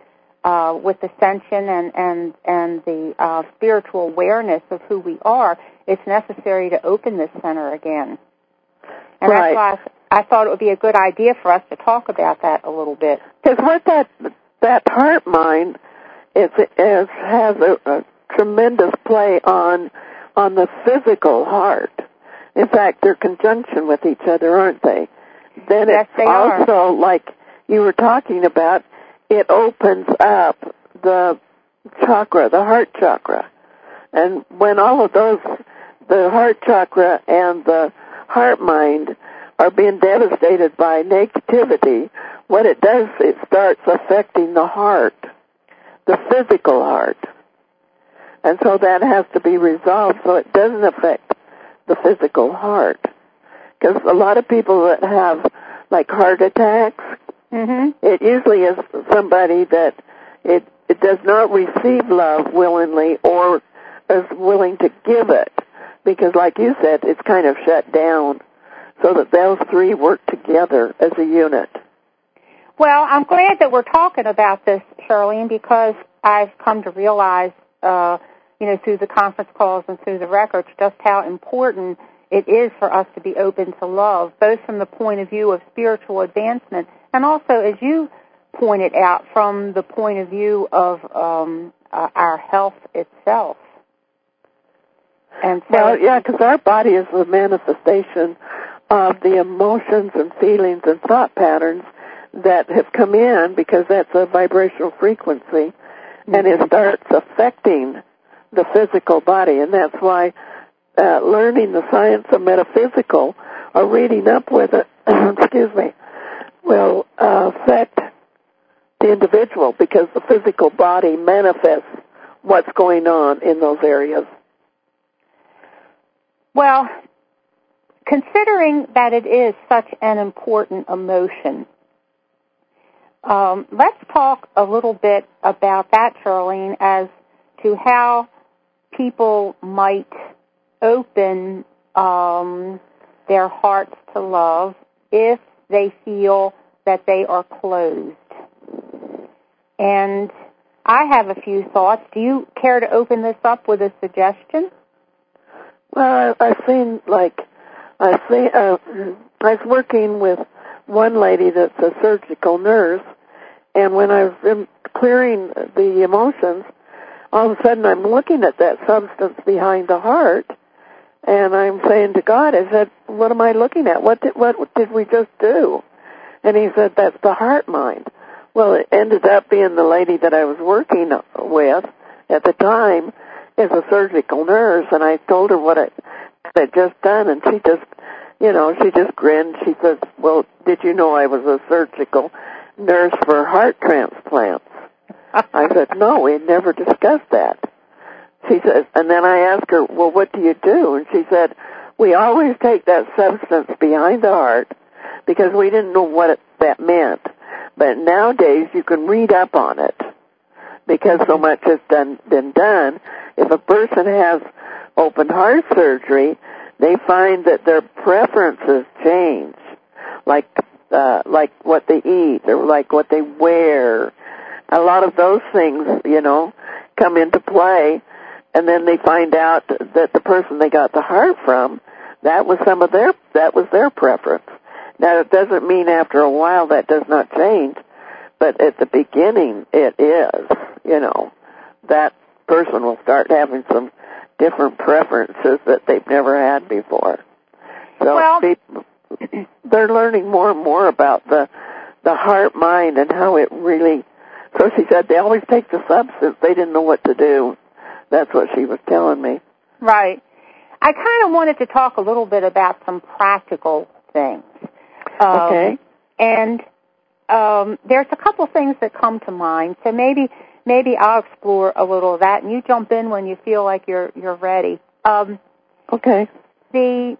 uh, with ascension and and and the uh, spiritual awareness of who we are, it's necessary to open this center again. And right. that's why I, I thought it would be a good idea for us to talk about that a little bit. Because what that that heart mind is, is has a, a tremendous play on on the physical heart. In fact, they're conjunction with each other, aren't they? Then yes, it's they also are. like you were talking about. It opens up the chakra, the heart chakra, and when all of those, the heart chakra and the heart mind are being devastated by negativity, what it does, it starts affecting the heart, the physical heart. And so that has to be resolved so it doesn't affect the physical heart. Because a lot of people that have, like, heart attacks, mm-hmm. it usually is somebody that it, it does not receive love willingly or is willing to give it. Because, like you said, it's kind of shut down so that those three work together as a unit. Well, I'm glad that we're talking about this, Charlene, because I've come to realize, uh, you know, through the conference calls and through the records, just how important it is for us to be open to love, both from the point of view of spiritual advancement and also, as you pointed out, from the point of view of um, uh, our health itself. And so well, yeah, because our body is the manifestation of the emotions and feelings and thought patterns that have come in because that's a vibrational frequency, mm-hmm. and it starts affecting the physical body, and that's why uh, learning the science of metaphysical or reading up with it, excuse me, will uh, affect the individual because the physical body manifests what's going on in those areas. Well, considering that it is such an important emotion, um, let's talk a little bit about that, Charlene, as to how people might open um, their hearts to love if they feel that they are closed. And I have a few thoughts. Do you care to open this up with a suggestion? Well, I've seen, like, I see, uh, I was working with one lady that's a surgical nurse, and when I was clearing the emotions, all of a sudden I'm looking at that substance behind the heart, and I'm saying to God, I said, what am I looking at? What did, what did we just do? And he said, that's the heart mind. Well, it ended up being the lady that I was working with at the time is a surgical nurse, and I told her what I had just done, and she just, you know, she just grinned. She says, well, did you know I was a surgical nurse for heart transplants? I said, no, we never discussed that. She said, and then I asked her, well, what do you do? And she said, we always take that substance behind the heart because we didn't know what it, that meant. But nowadays you can read up on it because so much has done, been done. If a person has open heart surgery, they find that their preferences change, like uh, like what they eat or like what they wear. A lot of those things, you know, come into play, and then they find out that the person they got the heart from, that was some of their that was their preference. Now, it doesn't mean after a while that does not change, but at the beginning it is, you know, that person will start having some different preferences that they've never had before. So well, people, they're learning more and more about the the heart mind and how it really. So she said they always take the substance. They didn't know what to do. That's what she was telling me. Right. I kind of wanted to talk a little bit about some practical things. Um, okay. And um, there's a couple things that come to mind. So maybe maybe I'll explore a little of that, and you jump in when you feel like you're you're ready. Um, okay. The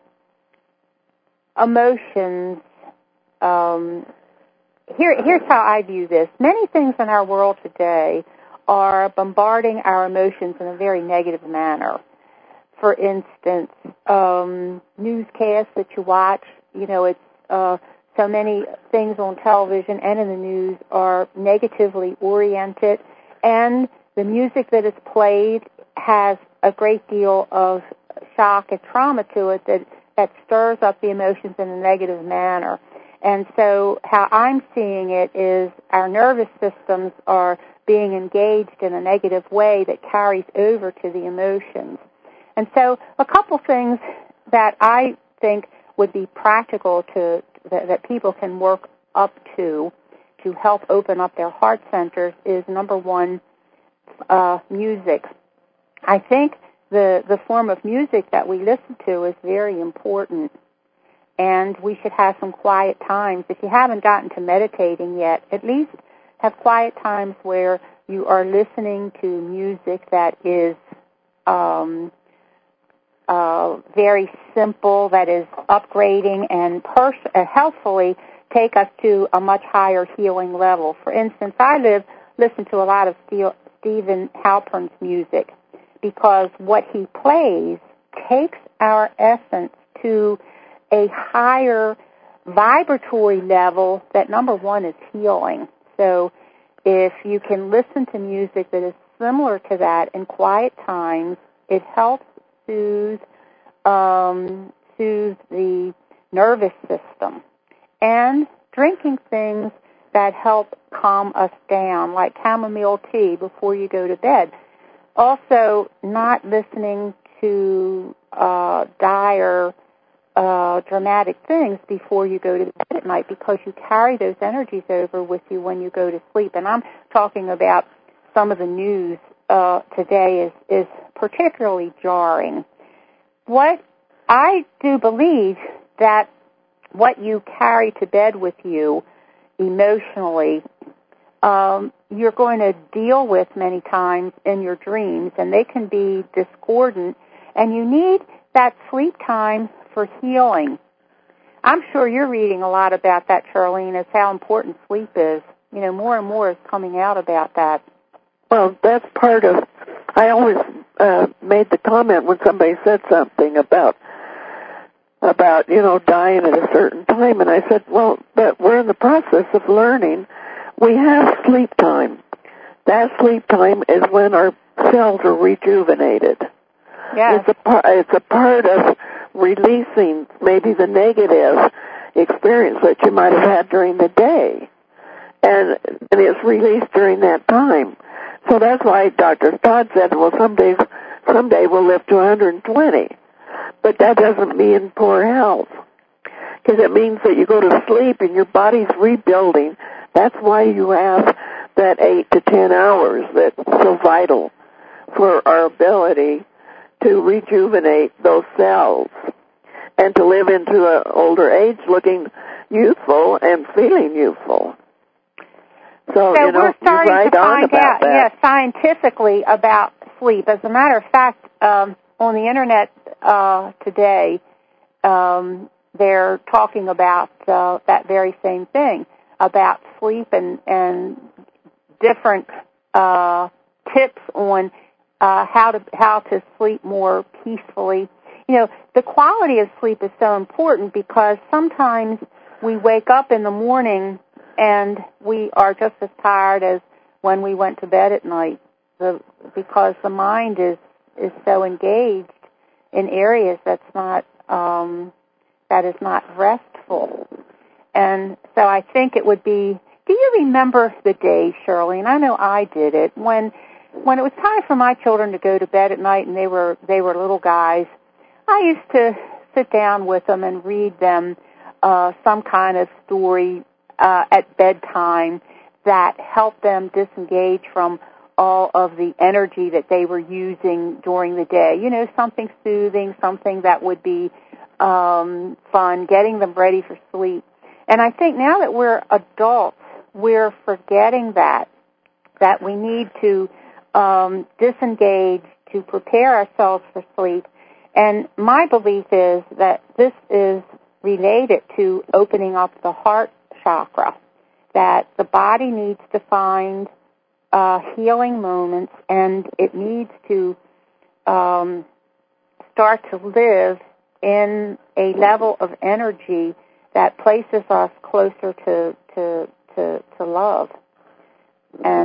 emotions. Um, here, here's how I view this. Many things in our world today are bombarding our emotions in a very negative manner. For instance, um, newscasts that you watch, you know, it's uh, so many things on television and in the news are negatively oriented. and the music that is played has a great deal of shock and trauma to it that, that stirs up the emotions in a negative manner. And so how I'm seeing it is our nervous systems are being engaged in a negative way that carries over to the emotions. And so a couple things that I think would be practical to that, that people can work up to to help open up their heart centers is, number one, uh, music. I think the, the form of music that we listen to is very important, and we should have some quiet times. If you haven't gotten to meditating yet, at least have quiet times where you are listening to music that is um, uh, very simple, that is upgrading and pers- uh, helpfully take us to a much higher healing level. For instance, I live listen to a lot of Steel, Stephen Halpern's music because what he plays takes our essence to a higher vibratory level that, number one, is healing. So if you can listen to music that is similar to that in quiet times, it helps soothe, um, soothe the nervous system. And drinking things that help calm us down, like chamomile tea before you go to bed. Also, not listening to uh, dire, uh, dramatic things before you go to bed at night, because you carry those energies over with you when you go to sleep. And I'm talking about some of the news uh, today is, is particularly jarring. What I do believe that what you carry to bed with you emotionally, um, you're going to deal with many times in your dreams, and they can be discordant, and you need that sleep time for healing. I'm sure you're reading a lot about that, Charlene, as how important sleep is. You know, more and more is coming out about that. Well, that's part of, I always uh, made the comment when somebody said something about about, you know, dying at a certain time. And I said, well, but we're in the process of learning. We have sleep time. That sleep time is when our cells are rejuvenated. Yes. It's a, par- it's a part of releasing maybe the negative experience that you might have had during the day. And, and it's released during that time. So that's why Doctor Todd said, well, some days, someday we'll live to one hundred twenty. But that doesn't mean poor health, because it means that you go to sleep and your body's rebuilding. That's why you have that eight to ten hours that's so vital for our ability to rejuvenate those cells and to live into an older age looking youthful and feeling youthful. So, so you know, we're starting you're right to on find about out, that. yes, scientifically about sleep. As a matter of fact, um, on the internet uh, today, um, they're talking about uh, that very same thing, about sleep and, and different uh, tips on uh, how to how to sleep more peacefully. You know, the quality of sleep is so important because sometimes we wake up in the morning and we are just as tired as when we went to bed at night, the, because the mind is, is so engaged in areas that's not um, that is not restful. And so I think it would be. Do you remember the days, Shirley? And I know I did it when when it was time for my children to go to bed at night, and they were they were little guys. I used to sit down with them and read them uh, some kind of story uh, at bedtime that helped them disengage from all of the energy that they were using during the day. You know, something soothing, something that would be um, fun, getting them ready for sleep. And I think now that we're adults, we're forgetting that, that we need to um, disengage to prepare ourselves for sleep. And my belief is that this is related to opening up the heart chakra, that the body needs to find uh, healing moments, and it needs to um, start to live in a level of energy that places us closer to, to, to, to love. And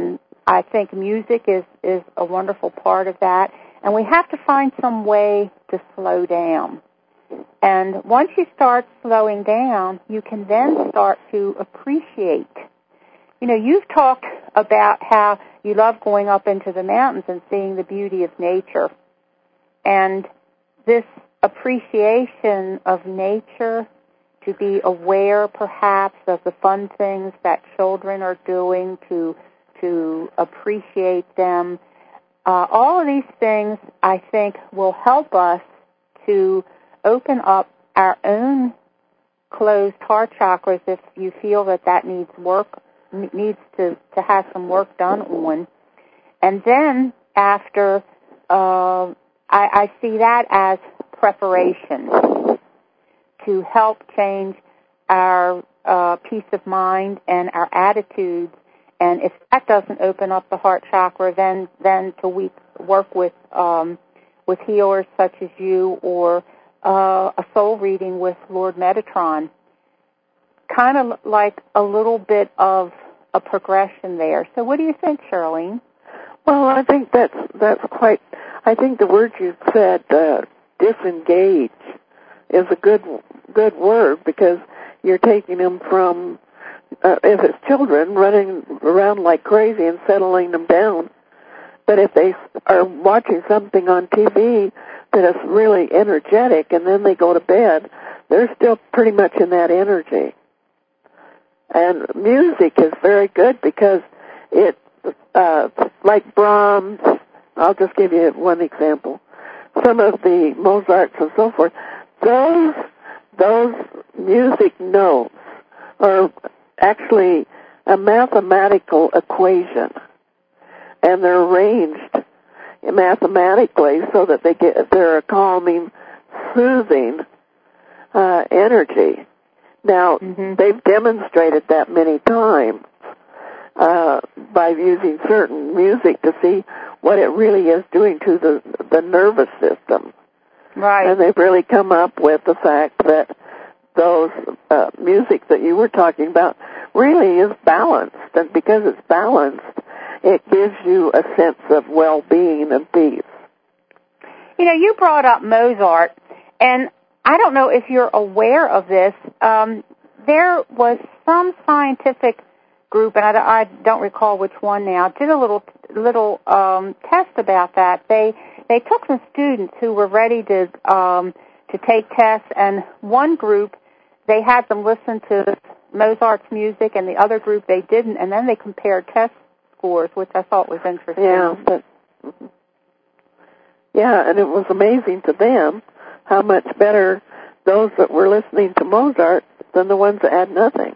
I think music is, is a wonderful part of that. And we have to find some way to slow down. And once you start slowing down, you can then start to appreciate. You know, you've talked about how you love going up into the mountains and seeing the beauty of nature. And this appreciation of nature, to be aware perhaps of the fun things that children are doing, to to appreciate them, uh, all of these things I think will help us to open up our own closed heart chakras if you feel that that needs work, needs to, to have some work done on. And then after, uh, I, I see that as preparation to help change our uh, peace of mind and our attitudes. And if that doesn't open up the heart chakra, then then to we work with um, with healers such as you, or uh, a soul reading with Lord Metatron. Kind of like a little bit of a progression there. So what do you think, Charlene? Well, I think that's that's quite. I think the word you said, uh, disengage, is a good good word, because you're taking them from, uh, if it's children, running around like crazy and settling them down. But if they are watching something on T V that is really energetic and then they go to bed, they're still pretty much in that energy. And music is very good because it, uh, like Brahms, I'll just give you one example. Some of the Mozarts and so forth, those, those music notes are actually a mathematical equation. And they're arranged mathematically so that they get, they're a calming, soothing, uh, energy. Now, mm-hmm. they've demonstrated that many times uh, by using certain music to see what it really is doing to the the nervous system. Right. And they've really come up with the fact that those uh, music that you were talking about really is balanced, and because it's balanced, it gives you a sense of well-being and peace. You know, you brought up Mozart, and I don't know if you're aware of this. Um, there was some scientific group, and I, I don't recall which one now, did a little little um, test about that. They they took some students who were ready to um, to take tests, and one group they had them listen to Mozart's music, and the other group they didn't, and then they compared test scores, which I thought was interesting. Yeah, but, yeah, and it was amazing to them how much better those that were listening to Mozart than the ones that had nothing.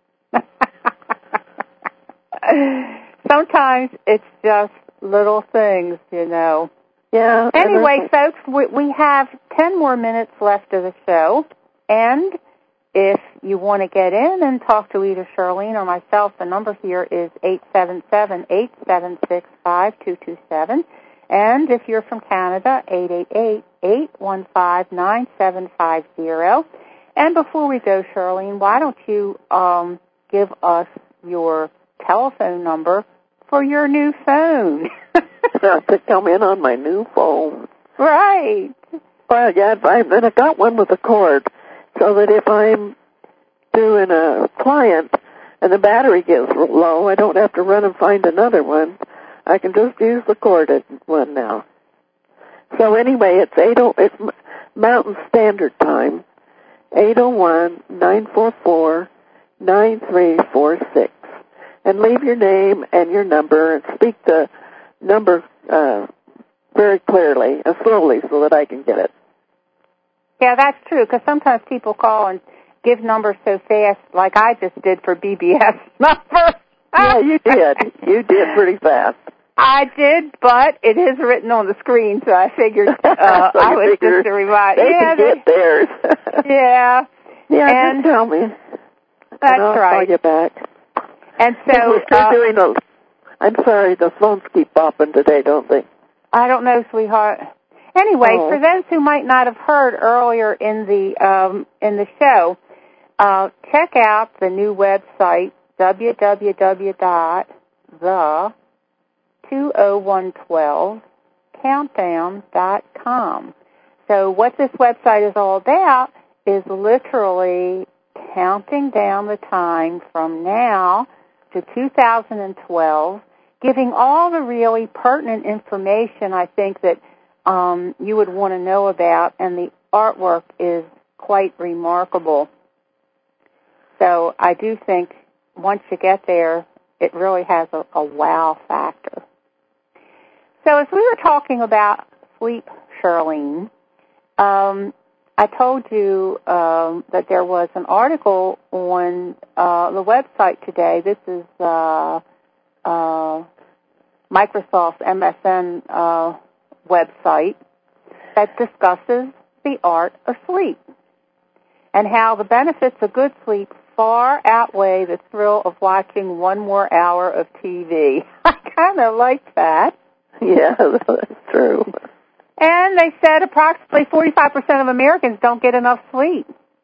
Sometimes it's just little things, you know. Yeah. Anyway, folks, we, we have ten more minutes left of the show, and if you want to get in and talk to either Charlene or myself, the number here is eight seven seven, eight seven six, five two two seven. And if you're from Canada, eight eight eight, eight one five, nine seven five zero. And before we go, Charlene, why don't you um, give us your telephone number for your new phone? To come in on my new phone. Right. Well, yeah, I, and I got one with a cord, so that if I'm doing a client and the battery gets low, I don't have to run and find another one. I can just use the corded one now. So anyway, it's eight oh, it's Mountain Standard Time, eight oh one, nine four four, nine three four six. And leave your name and your number and speak the number uh, very clearly and slowly so that I can get it. Yeah, that's true, because sometimes people call and give numbers so fast, like I just did for B B S numbers. Yeah, you did. You did pretty fast. I did, but it is written on the screen, so I figured uh, so I was figured just a reminder. They yeah, can get they, theirs. yeah. Yeah, and just tell me. That's and I'll right. call you back. And so we're still uh, doing a. I'm sorry, the phones keep bopping today, don't they? I don't know, sweetheart. Anyway, oh. for those who might not have heard earlier in the um, in the show, uh, check out the new website w w w dot the two oh one one two countdown dot com. So what this website is all about is literally counting down the time from now to two thousand twelve, giving all the really pertinent information I think that um, you would want to know about, and the artwork is quite remarkable. So I do think once you get there, it really has a, a wow factor. So as we were talking about sleep, Charlene, um, I told you um, that there was an article on uh, the website today. This is uh, uh, Microsoft's M S N uh, website that discusses the art of sleep and how the benefits of good sleep far outweigh the thrill of watching one more hour of T V. I kind of like that. Yeah, that's true. And they said approximately forty-five percent of Americans don't get enough sleep.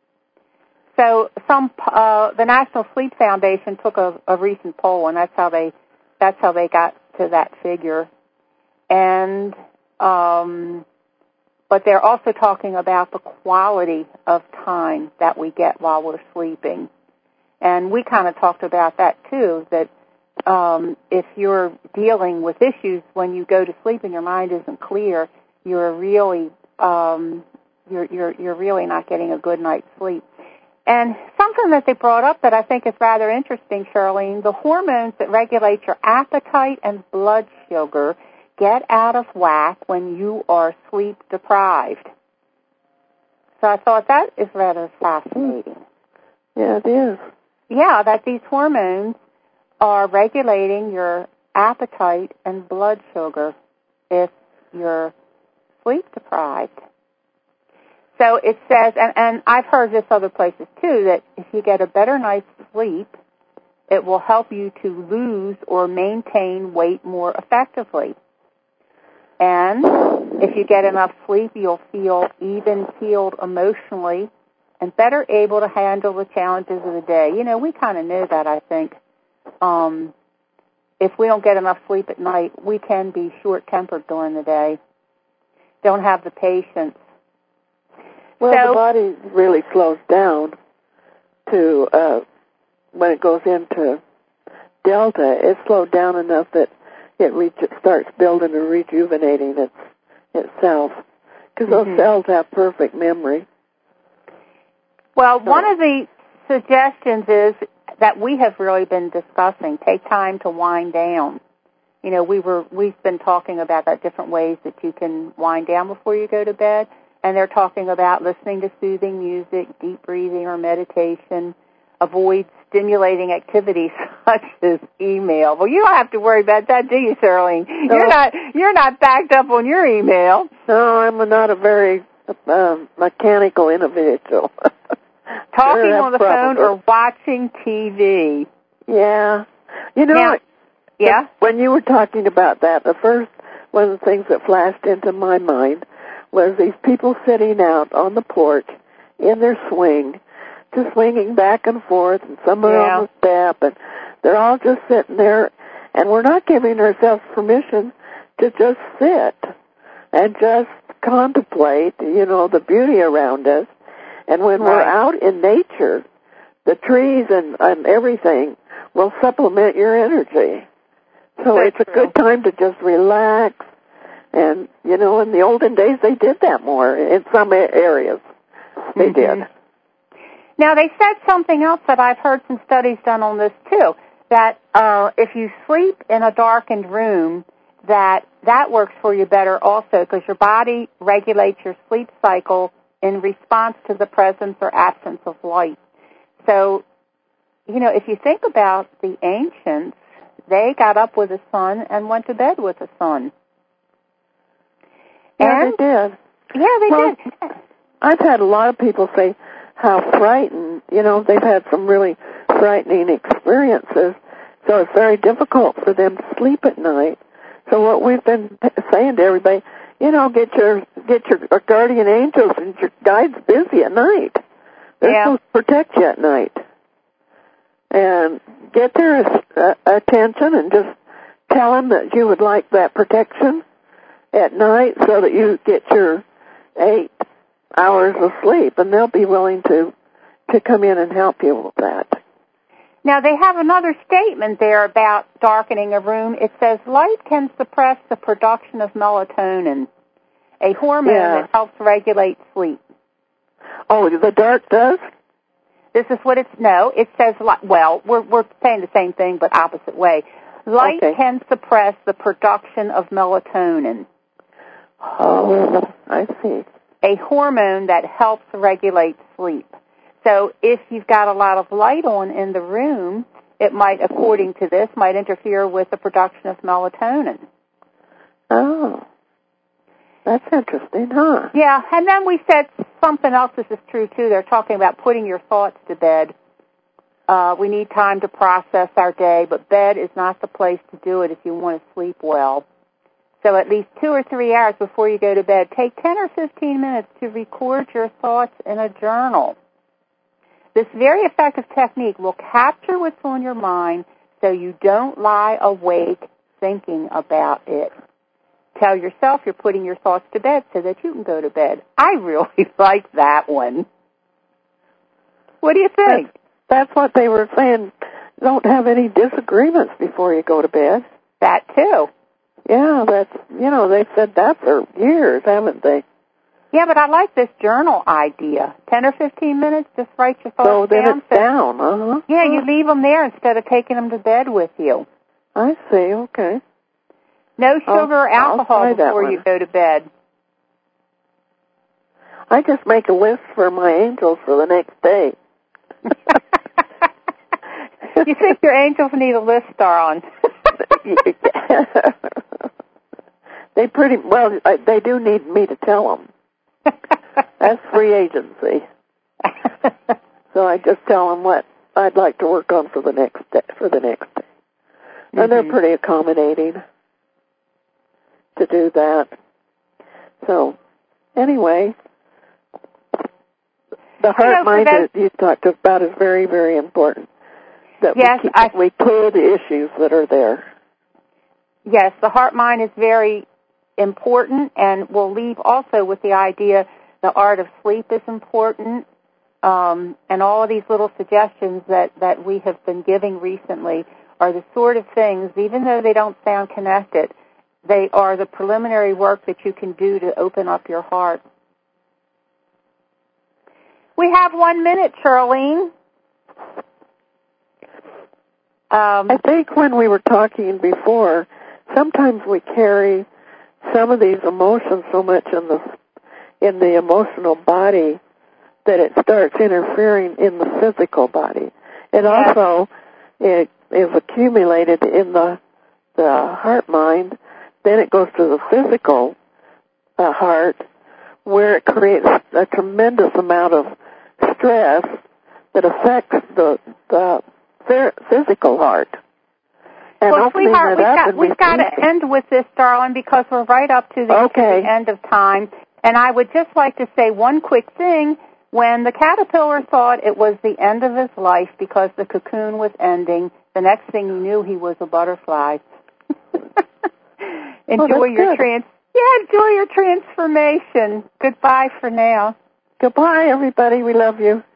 So some uh, the National Sleep Foundation took a, a recent poll, and that's how they that's how they got to that figure. And um, but they're also talking about the quality of time that we get while we're sleeping. And we kind of talked about that too, that um, if you're dealing with issues when you go to sleep and your mind isn't clear, you're really um, you're you're you're really not getting a good night's sleep. And something that they brought up that I think is rather interesting, Charlene, the hormones that regulate your appetite and blood sugar get out of whack when you are sleep deprived. So I thought that is rather fascinating. Yeah, it is. Yeah, that these hormones are regulating your appetite and blood sugar if you're sleep deprived. So it says, and, and I've heard this other places too, that if you get a better night's sleep, it will help you to lose or maintain weight more effectively. And if you get enough sleep, you'll feel even-keeled emotionally and better able to handle the challenges of the day. You know, we kind of know that, I think. Um, if we don't get enough sleep at night, we can be short-tempered during the day. Don't have the patience. Well, so, the body really slows down to, uh, when it goes into delta, it's slowed down enough that it re- starts building and rejuvenating its, itself. Because mm-hmm. those cells have perfect memory. Well, one of the suggestions is that we have really been discussing, take time to wind down. You know, we were, we've been talking about that different ways that you can wind down before you go to bed. And they're talking about listening to soothing music, deep breathing or meditation, avoid stimulating activities such as email. Well, you don't have to worry about that, do you, Charlene? No. You're not, you're not backed up on your email. No, I'm not a very um, mechanical individual. Talking sure, on the probably. phone or watching T V. Yeah. You know, now, yeah? when you were talking about that, the first one of the things that flashed into my mind was these people sitting out on the porch in their swing, just swinging back and forth, and some are yeah. on the step, and they're all just sitting there, and we're not giving ourselves permission to just sit and just contemplate, you know, the beauty around us. And when right. we're out in nature, the trees and, and everything will supplement your energy. So That's it's a true. good time to just relax. And, you know, in the olden days, they did that more. In some areas, they mm-hmm. did. Now, they said something else that I've heard some studies done on this, too, that uh, if you sleep in a darkened room, that that works for you better also because your body regulates your sleep cycle in response to the presence or absence of light. So, you know, if you think about the ancients, they got up with the sun and went to bed with the sun. Yeah, and, they did. Yeah, they well, did. I've had a lot of people say how frightened, you know, they've had some really frightening experiences, so it's very difficult for them to sleep at night. So what we've been saying to everybody, you know, get your get your guardian angels and your guides busy at night. They're yeah. supposed to protect you at night. And get their uh, attention and just tell them that you would like that protection at night so that you get your eight hours of sleep, and they'll be willing to, to come in and help you with that. Now, they have another statement there about darkening a room. It says, light can suppress the production of melatonin, a hormone yeah. that helps regulate sleep. Oh, the dark does? This is what it's, no, it says, well, we're, we're saying the same thing, but opposite way. Light okay. can suppress the production of melatonin. Oh, I see. A hormone that helps regulate sleep. So if you've got a lot of light on in the room, it might, according to this, might interfere with the production of melatonin. Oh, that's interesting, huh? Yeah, and then we said something else. This is true, too. They're talking about putting your thoughts to bed. Uh, we need time to process our day, but bed is not the place to do it if you want to sleep well. So at least two or three hours before you go to bed, take ten or fifteen minutes to record your thoughts in a journal. This very effective technique will capture what's on your mind so you don't lie awake thinking about it. Tell yourself you're putting your thoughts to bed so that you can go to bed. I really like that one. What do you think? That's, that's what they were saying. Don't have any disagreements before you go to bed. That, too. Yeah, that's, you know, they've said that for years, haven't they? Yeah, but I like this journal idea. Ten or fifteen minutes, just write your thoughts so then down. It's so down, uh-huh. Yeah, you leave them there instead of taking them to bed with you. I see, okay. No sugar or alcohol before you go to bed. I just make a list for my angels for the next day. You think your angels need a list, darling? They pretty, well, they do need me to tell them. That's free agency. So I just tell them what I'd like to work on for the next day, for the next day. Mm-hmm. And they're pretty accommodating to do that. So, anyway, the heart mind that you talked about is very, very important. That yes, we, keep, I, we clear the issues that are there. Yes, the heart mind is very important, and we'll leave also with the idea the art of sleep is important, um, and all of these little suggestions that, that we have been giving recently are the sort of things, even though they don't sound connected, they are the preliminary work that you can do to open up your heart. We have one minute, Charlene. Um, I think when we were talking before, sometimes we carry some of these emotions so much in the in the emotional body that it starts interfering in the physical body. It yes. also it is accumulated in the the heart mind. Then it goes to the physical uh, heart, where it creates a tremendous amount of stress that affects the the physical heart. And well, sweetheart, we've got, we've got to easy. end with this, darling, because we're right up to the, okay. to the end of time. And I would just like to say one quick thing. When the caterpillar thought it was the end of his life because the cocoon was ending, the next thing he knew, he was a butterfly. enjoy oh, your good. trans. Yeah, enjoy your transformation. Goodbye for now. Goodbye, everybody. We love you.